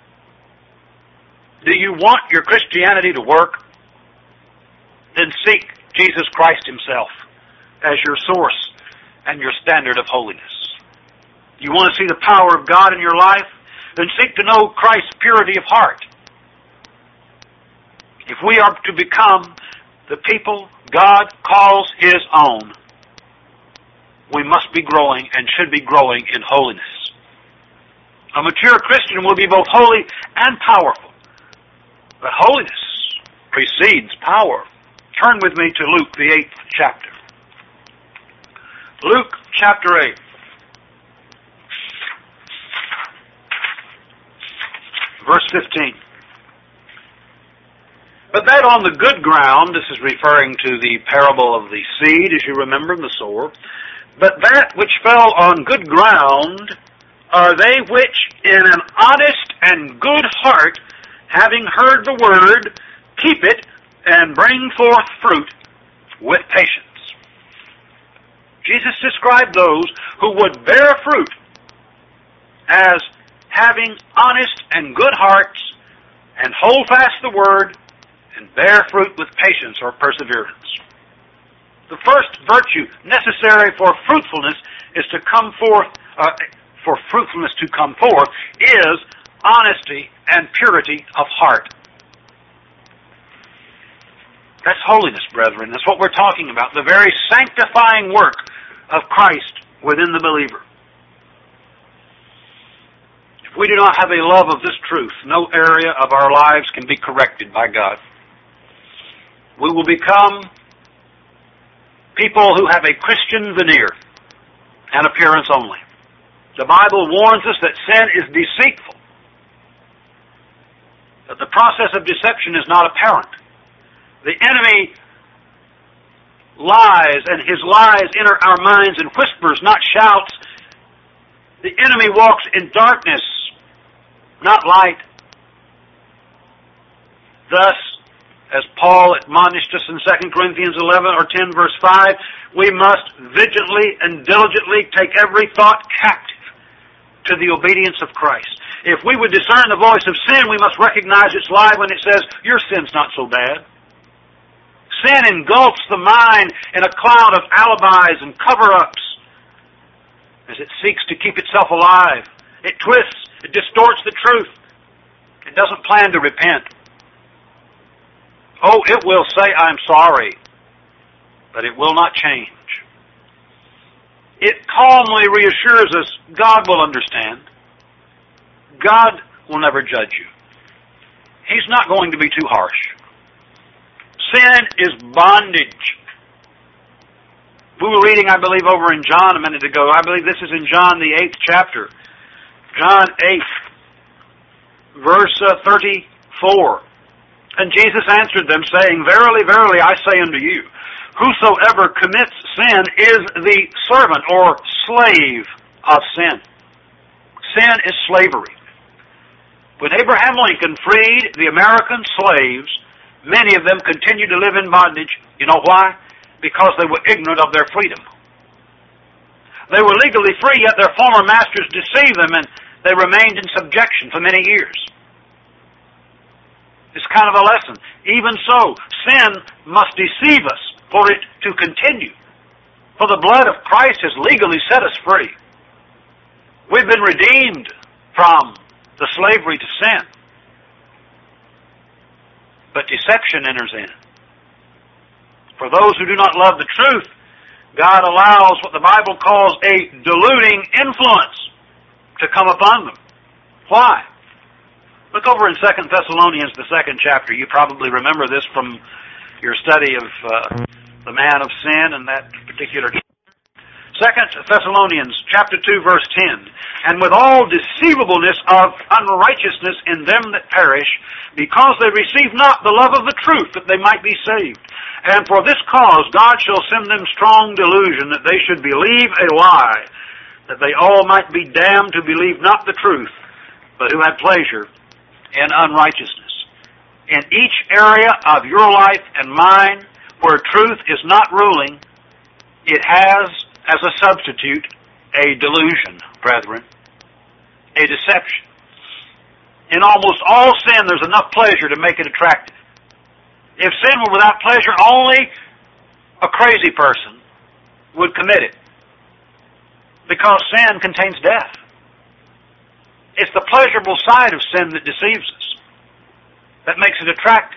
Do you want your Christianity to work? Then seek Jesus Christ Himself as your source and your standard of holiness. You want to see the power of God in your life? Then seek to know Christ's purity of heart. If we are to become the people God calls His own, we must be growing and should be growing in holiness. A mature Christian will be both holy and powerful. But holiness precedes power. Turn with me to Luke, the eighth chapter. Luke chapter eight. Verse fifteen. But that on the good ground, this is referring to the parable of the seed, as you remember, the sower. But that which fell on good ground are they which in an honest and good heart, having heard the word, keep it and bring forth fruit with patience. Jesus described those who would bear fruit as having honest and good hearts and hold fast the word and bear fruit with patience or perseverance. The first virtue necessary for fruitfulness is to come forth, uh, for fruitfulness to come forth, is honesty and purity of heart. That's holiness, brethren. That's what we're talking about. The very sanctifying work of Christ within the believer. If we do not have a love of this truth, no area of our lives can be corrected by God. We will become people who have a Christian veneer and appearance only. The Bible warns us that sin is deceitful, that the process of deception is not apparent. The enemy lies, and his lies enter our minds in whispers, not shouts. The enemy walks in darkness, not light. Thus, as Paul admonished us in Second Corinthians eleven or ten verse five, we must vigilantly and diligently take every thought captive to the obedience of Christ. If we would discern the voice of sin, we must recognize its lie when it says, your sin's not so bad. Sin engulfs the mind in a cloud of alibis and cover-ups as it seeks to keep itself alive. It twists, it distorts the truth. It doesn't plan to repent. Oh, it will say, I'm sorry, but it will not change. It calmly reassures us, God will understand. God will never judge you. He's not going to be too harsh. Sin is bondage. We were reading, I believe, over in John a minute ago. I believe this is in John, the eighth chapter. John eight, verse uh, thirty-four. And Jesus answered them, saying, verily, verily, I say unto you, Whosoever commits sin is the servant or slave of sin. Sin is slavery. When Abraham Lincoln freed the American slaves, many of them continued to live in bondage. You know why? Because they were ignorant of their freedom. They were legally free, yet their former masters deceived them, and they remained in subjection for many years. It's kind of a lesson. Even so, sin must deceive us for it to continue. For the blood of Christ has legally set us free. We've been redeemed from the slavery to sin. But deception enters in. For those who do not love the truth, God allows what the Bible calls a deluding influence to come upon them. Why? Look over in Second Thessalonians, the second chapter. You probably remember this from your study of uh, the man of sin and that particular. Second Thessalonians chapter two, verse ten. And with all deceivableness of unrighteousness in them that perish, because they receive not the love of the truth, that they might be saved. And for this cause God shall send them strong delusion, that they should believe a lie, that they all might be damned who believe not the truth, but who had pleasure in unrighteousness. In each area of your life and mine where truth is not ruling, it has as a substitute a delusion, brethren, a deception. In almost all sin, there's enough pleasure to make it attractive. If sin were without pleasure, only a crazy person would commit it, because sin contains death. It's the pleasurable side of sin that deceives us, that makes it attractive.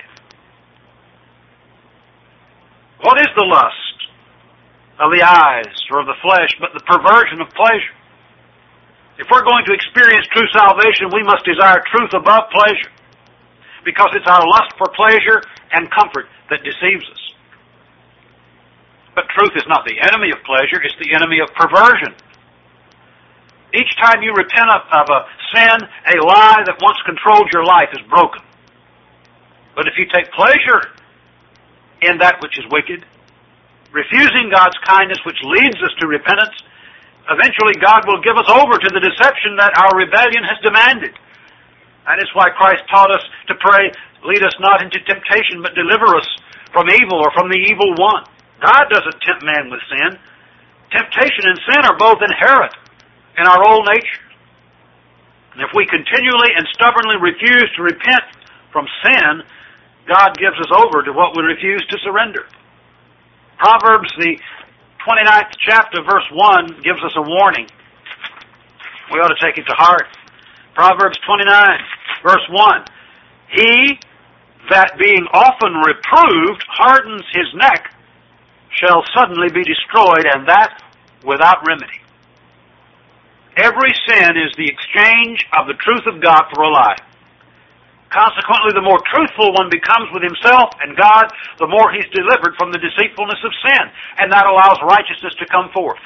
What is the lust of the eyes or of the flesh but the perversion of pleasure? If we're going to experience true salvation, we must desire truth above pleasure, because it's our lust for pleasure and comfort that deceives us. But truth is not the enemy of pleasure, it's the enemy of perversion. Each time you repent of, of a sin, a lie that once controlled your life is broken. But if you take pleasure in that which is wicked, refusing God's kindness which leads us to repentance, eventually God will give us over to the deception that our rebellion has demanded. That is why Christ taught us to pray, lead us not into temptation, but deliver us from evil or from the evil one. God doesn't tempt man with sin. Temptation and sin are both inherent in our old nature. And if we continually and stubbornly refuse to repent from sin, God gives us over to what we refuse to surrender. Proverbs, the twenty-ninth chapter, verse one, gives us a warning. We ought to take it to heart. Proverbs twenty-nine, verse one. He that being often reproved hardens his neck shall suddenly be destroyed, and that without remedy. Every sin is the exchange of the truth of God for a lie. Consequently, the more truthful one becomes with himself and God, the more he's delivered from the deceitfulness of sin, and that allows righteousness to come forth.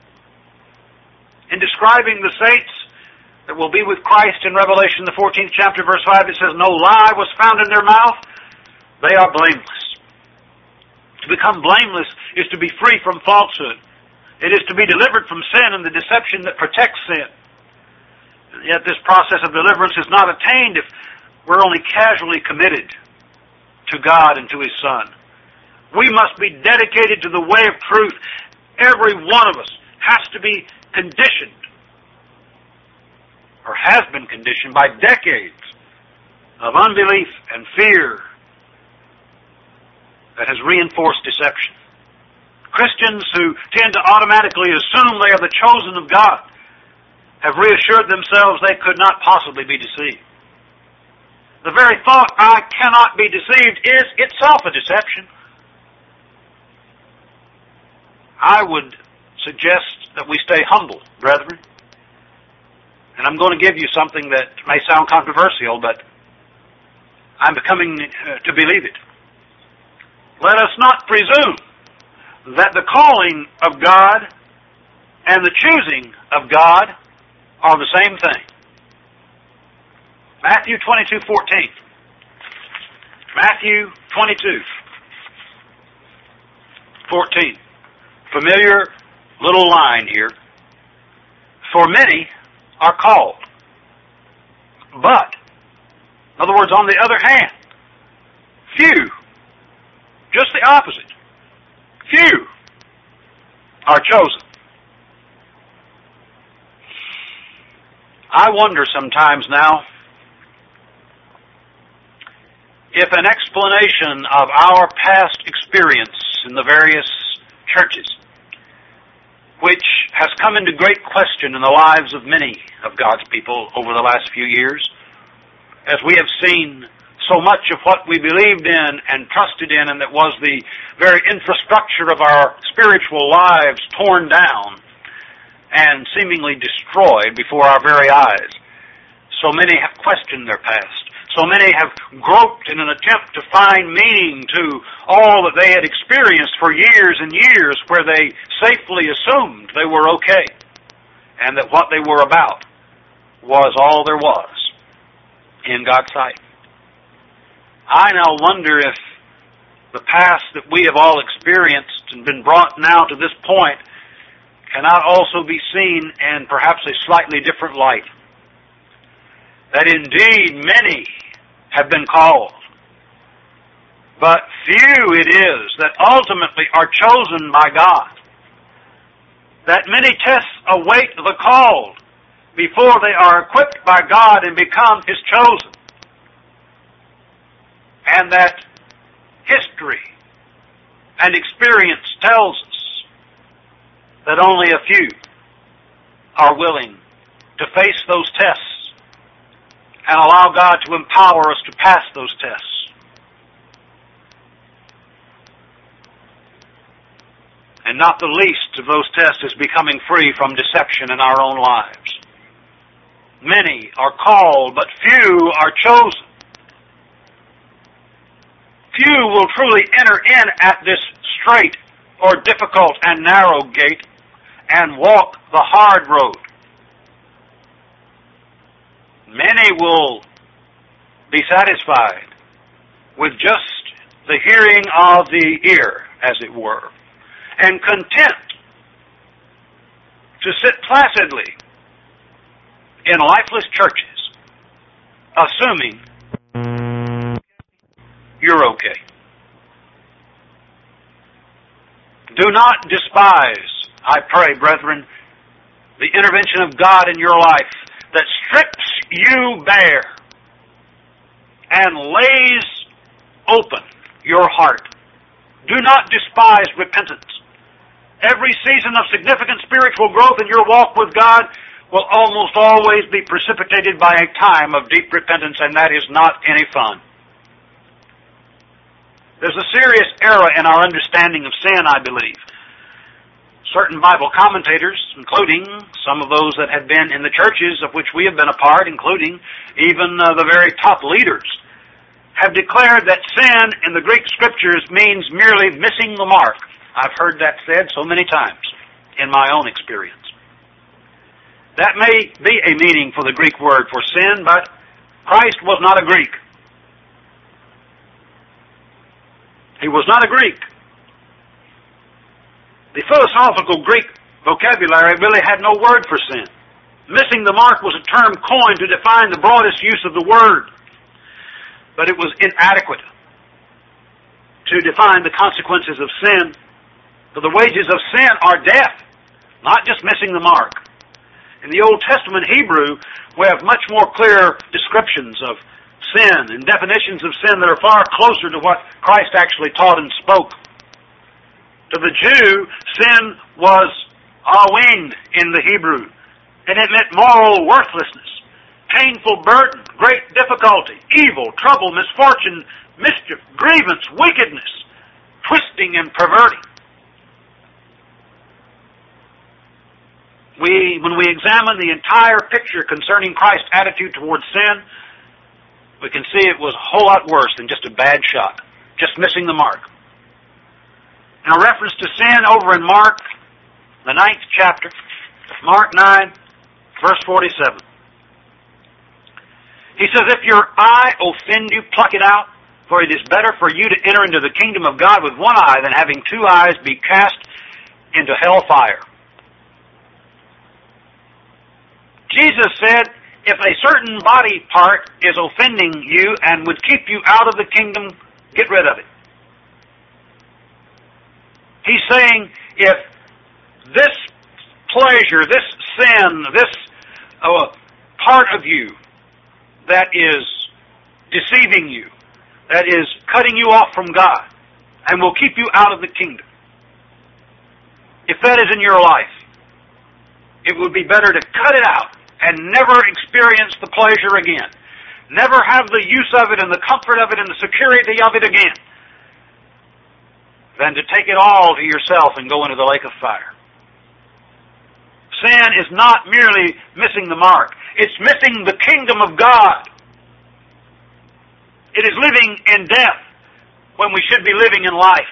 In describing the saints that will be with Christ in Revelation, the fourteenth chapter, verse five, it says, no lie was found in their mouth. They are blameless. To become blameless is to be free from falsehood. It is to be delivered from sin and the deception that protects sin. And yet this process of deliverance is not attained if we're only casually committed to God and to His Son. We must be dedicated to the way of truth. Every one of us has to be conditioned, or has been conditioned by decades of unbelief and fear that has reinforced deception. Christians who tend to automatically assume they are the chosen of God have reassured themselves they could not possibly be deceived. The very thought, I cannot be deceived, is itself a deception. I would suggest that we stay humble, brethren. And I'm going to give you something that may sound controversial, but I'm becoming uh, to believe it. Let us not presume that the calling of God and the choosing of God are the same thing. Matthew twenty-two fourteen. Matthew twenty-two. fourteen. Familiar little line here. For many are called. But, in other words, on the other hand, few, just the opposite, few are chosen. I wonder sometimes now if an explanation of our past experience in the various churches, which has come into great question in the lives of many of God's people over the last few years, as we have seen so much of what we believed in and trusted in, and that was the very infrastructure of our spiritual lives, torn down and seemingly destroyed before our very eyes. So many have questioned their past. So many have groped in an attempt to find meaning to all that they had experienced for years and years, where they safely assumed they were okay, and that what they were about was all there was in God's sight. I now wonder if the past that we have all experienced and been brought now to this point cannot also be seen in perhaps a slightly different light. That indeed many have been called, but few it is that ultimately are chosen by God. That many tests await the called before they are equipped by God and become His chosen. And that history and experience tells us that only a few are willing to face those tests and allow God to empower us to pass those tests. And not the least of those tests is becoming free from deception in our own lives. Many are called, but few are chosen. Few will truly enter in at this straight or difficult and narrow gate and walk the hard road. Many will be satisfied with just the hearing of the ear, as it were, and content to sit placidly in lifeless churches, assuming you're okay. Do not despise, I pray, brethren, the intervention of God in your life that strips you bare and lays open your heart. Do not despise repentance. Every season of significant spiritual growth in your walk with God will almost always be precipitated by a time of deep repentance, and that is not any fun. There's a serious error in our understanding of sin, I believe. Certain Bible commentators, including some of those that have been in the churches of which we have been a part, including even uh, the very top leaders, have declared that sin in the Greek Scriptures means merely missing the mark. I've heard that said so many times in my own experience. That may be a meaning for the Greek word for sin, but Christ was not a Greek. He was not a Greek. The philosophical Greek vocabulary really had no word for sin. Missing the mark was a term coined to define the broadest use of the word, but it was inadequate to define the consequences of sin. For the wages of sin are death, not just missing the mark. In the Old Testament Hebrew, we have much more clear descriptions of sin and definitions of sin that are far closer to what Christ actually taught and spoke. To the Jew, sin was awin in the Hebrew, and it meant moral worthlessness, painful burden, great difficulty, evil, trouble, misfortune, mischief, grievance, wickedness, twisting and perverting. We, when we examine the entire picture concerning Christ's attitude towards sin, we can see it was a whole lot worse than just a bad shot, just missing the mark. In a reference to sin over in Mark, the ninth chapter, Mark nine, verse forty-seven. He says, if your eye offend you, pluck it out. For it is better for you to enter into the kingdom of God with one eye than having two eyes be cast into hell fire. Jesus said, if a certain body part is offending you and would keep you out of the kingdom, get rid of it. He's saying, if this pleasure, this sin, this uh, part of you that is deceiving you, that is cutting you off from God, and will keep you out of the kingdom, if that is in your life, it would be better to cut it out and never experience the pleasure again. Never have the use of it and the comfort of it and the security of it again, than to take it all to yourself and go into the lake of fire. Sin is not merely missing the mark. It's missing the kingdom of God. It is living in death when we should be living in life.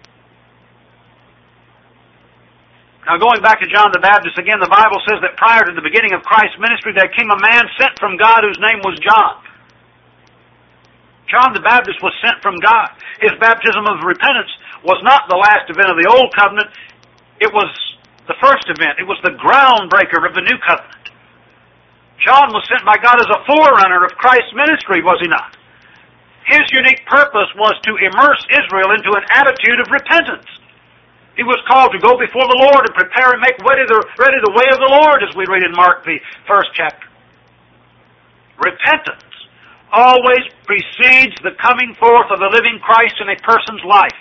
Now, going back to John the Baptist, again, the Bible says that prior to the beginning of Christ's ministry, there came a man sent from God whose name was John. John the Baptist was sent from God. His baptism of repentance was not the last event of the Old Covenant. It was the first event. It was the groundbreaker of the New Covenant. John was sent by God as a forerunner of Christ's ministry, was he not? His unique purpose was to immerse Israel into an attitude of repentance. He was called to go before the Lord and prepare and make ready the, ready the way of the Lord, as we read in Mark, the first chapter. Repentance always precedes the coming forth of the living Christ in a person's life.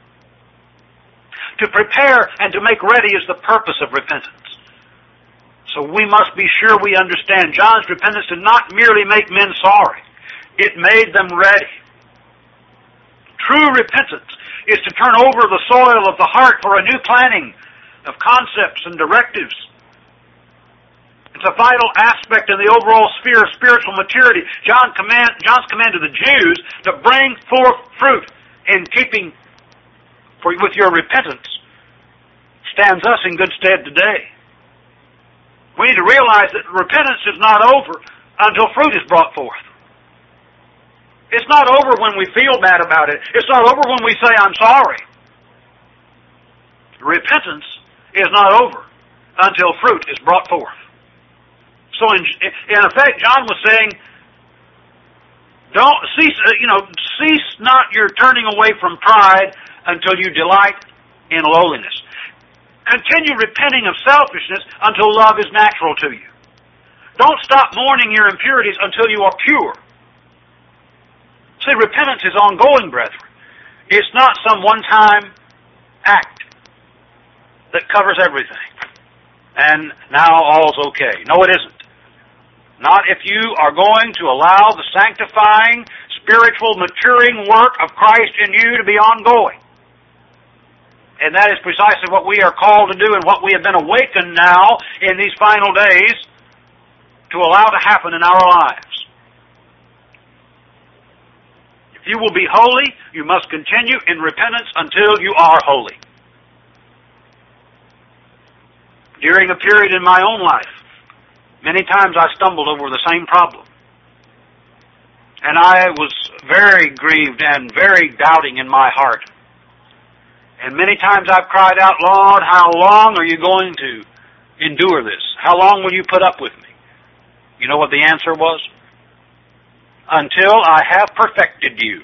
To prepare and to make ready is the purpose of repentance. So we must be sure we understand John's repentance did not merely make men sorry. It made them ready. True repentance is to turn over the soil of the heart for a new planting of concepts and directives. It's a vital aspect in the overall sphere of spiritual maturity. John command, John's command to the Jews to bring forth fruit in keeping for, with your repentance stands us in good stead today. We need to realize that repentance is not over until fruit is brought forth. It's not over when we feel bad about it. It's not over when we say, I'm sorry. Repentance is not over until fruit is brought forth. So in, in effect, John was saying, don't cease, you know, cease not your turning away from pride until you delight in lowliness. Continue repenting of selfishness until love is natural to you. Don't stop mourning your impurities until you are pure. See, repentance is ongoing, brethren. It's not some one-time act that covers everything. And now all's okay. No, it isn't. Not if you are going to allow the sanctifying, spiritual, maturing work of Christ in you to be ongoing. And that is precisely what we are called to do and what we have been awakened now in these final days to allow to happen in our lives. If you will be holy, you must continue in repentance until you are holy. During a period in my own life, many times I stumbled over the same problem. And I was very grieved and very doubting in my heart. And many times I've cried out, Lord, how long are you going to endure this? How long will you put up with me? You know what the answer was? Until I have perfected you.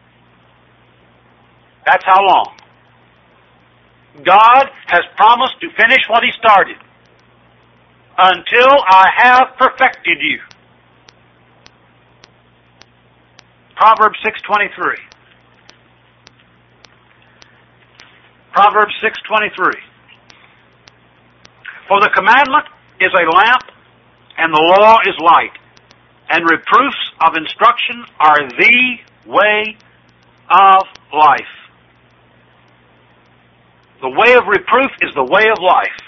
That's how long. God has promised to finish what He started. Until I have perfected you. Proverbs six twenty-three. Proverbs six twenty-three. For the commandment is a lamp, and the law is light, and reproofs of instruction are the way of life. The way of reproof is the way of life.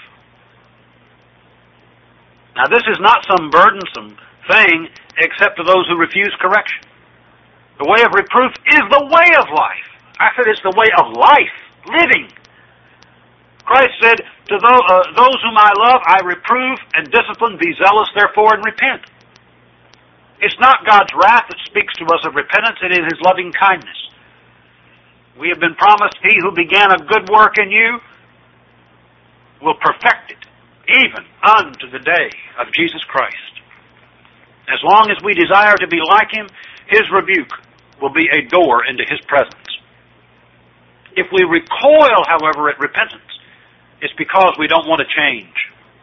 Now, this is not some burdensome thing except to those who refuse correction. The way of reproof is the way of life. I said it's the way of life, living. Christ said, to those, uh, those whom I love, I reprove and discipline. Be zealous, therefore, and repent. It's not God's wrath that speaks to us of repentance, it is His loving kindness. We have been promised, He who began a good work in you will perfect it, even unto the day of Jesus Christ. As long as we desire to be like Him, His rebuke will be a door into His presence. If we recoil, however, at repentance, it's because we don't want to change.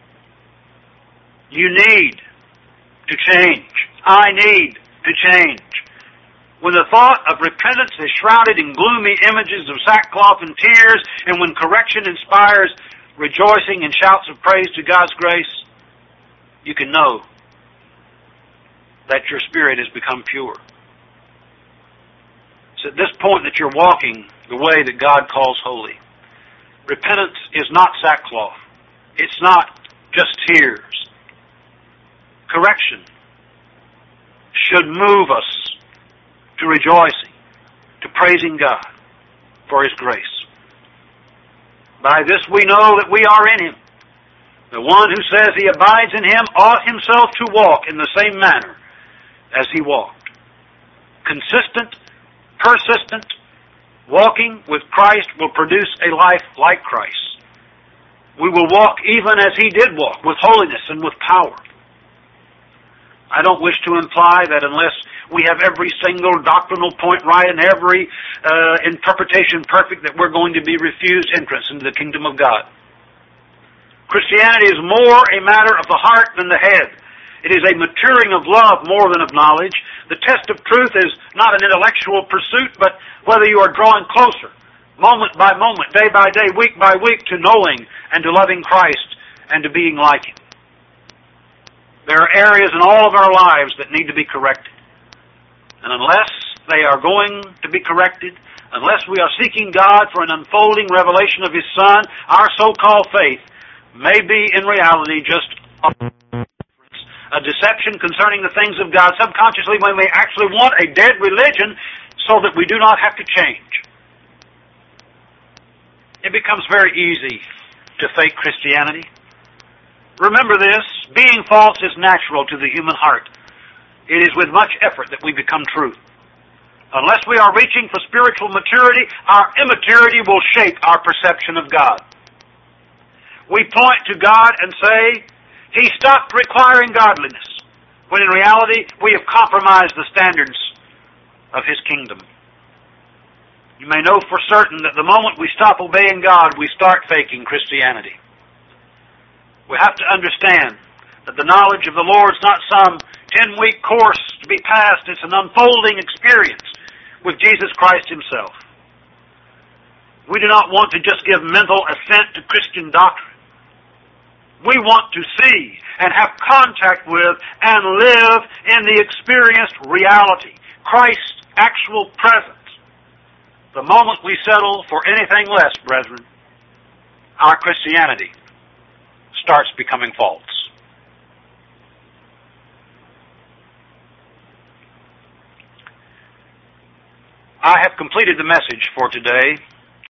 You need to change. I need to change. When the thought of repentance is shrouded in gloomy images of sackcloth and tears, and when correction inspires rejoicing and shouts of praise to God's grace, you can know that your spirit has become pure. It's at this point that you're walking the way that God calls holy. Repentance is not sackcloth. It's not just tears. Correction should move us to rejoicing, to praising God for His grace. By this we know that we are in Him. The one who says he abides in Him ought himself to walk in the same manner as He walked. Consistent, persistent, walking with Christ will produce a life like Christ. We will walk even as He did walk, with holiness and with power. I don't wish to imply that unless we have every single doctrinal point right and every uh, interpretation perfect, that we're going to be refused entrance into the kingdom of God. Christianity is more a matter of the heart than the head. It is a maturing of love more than of knowledge. The test of truth is not an intellectual pursuit, but whether you are drawing closer, moment by moment, day by day, week by week, to knowing and to loving Christ and to being like Him. There are areas in all of our lives that need to be corrected. And unless they are going to be corrected, unless we are seeking God for an unfolding revelation of His Son, our so-called faith may be in reality just a deception concerning the things of God. Subconsciously, we may actually want a dead religion so that we do not have to change. It becomes very easy to fake Christianity. Remember this, being false is natural to the human heart. It is with much effort that we become true. Unless we are reaching for spiritual maturity, our immaturity will shape our perception of God. We point to God and say, He stopped requiring godliness, when in reality we have compromised the standards of His kingdom. You may know for certain that the moment we stop obeying God, we start faking Christianity. We have to understand that the knowledge of the Lord is not some ten-week course to be passed. It's an unfolding experience with Jesus Christ Himself. We do not want to just give mental assent to Christian doctrine. We want to see and have contact with and live in the experienced reality, Christ's actual presence. The moment we settle for anything less, brethren, our Christianity starts becoming false. I have completed the message for today.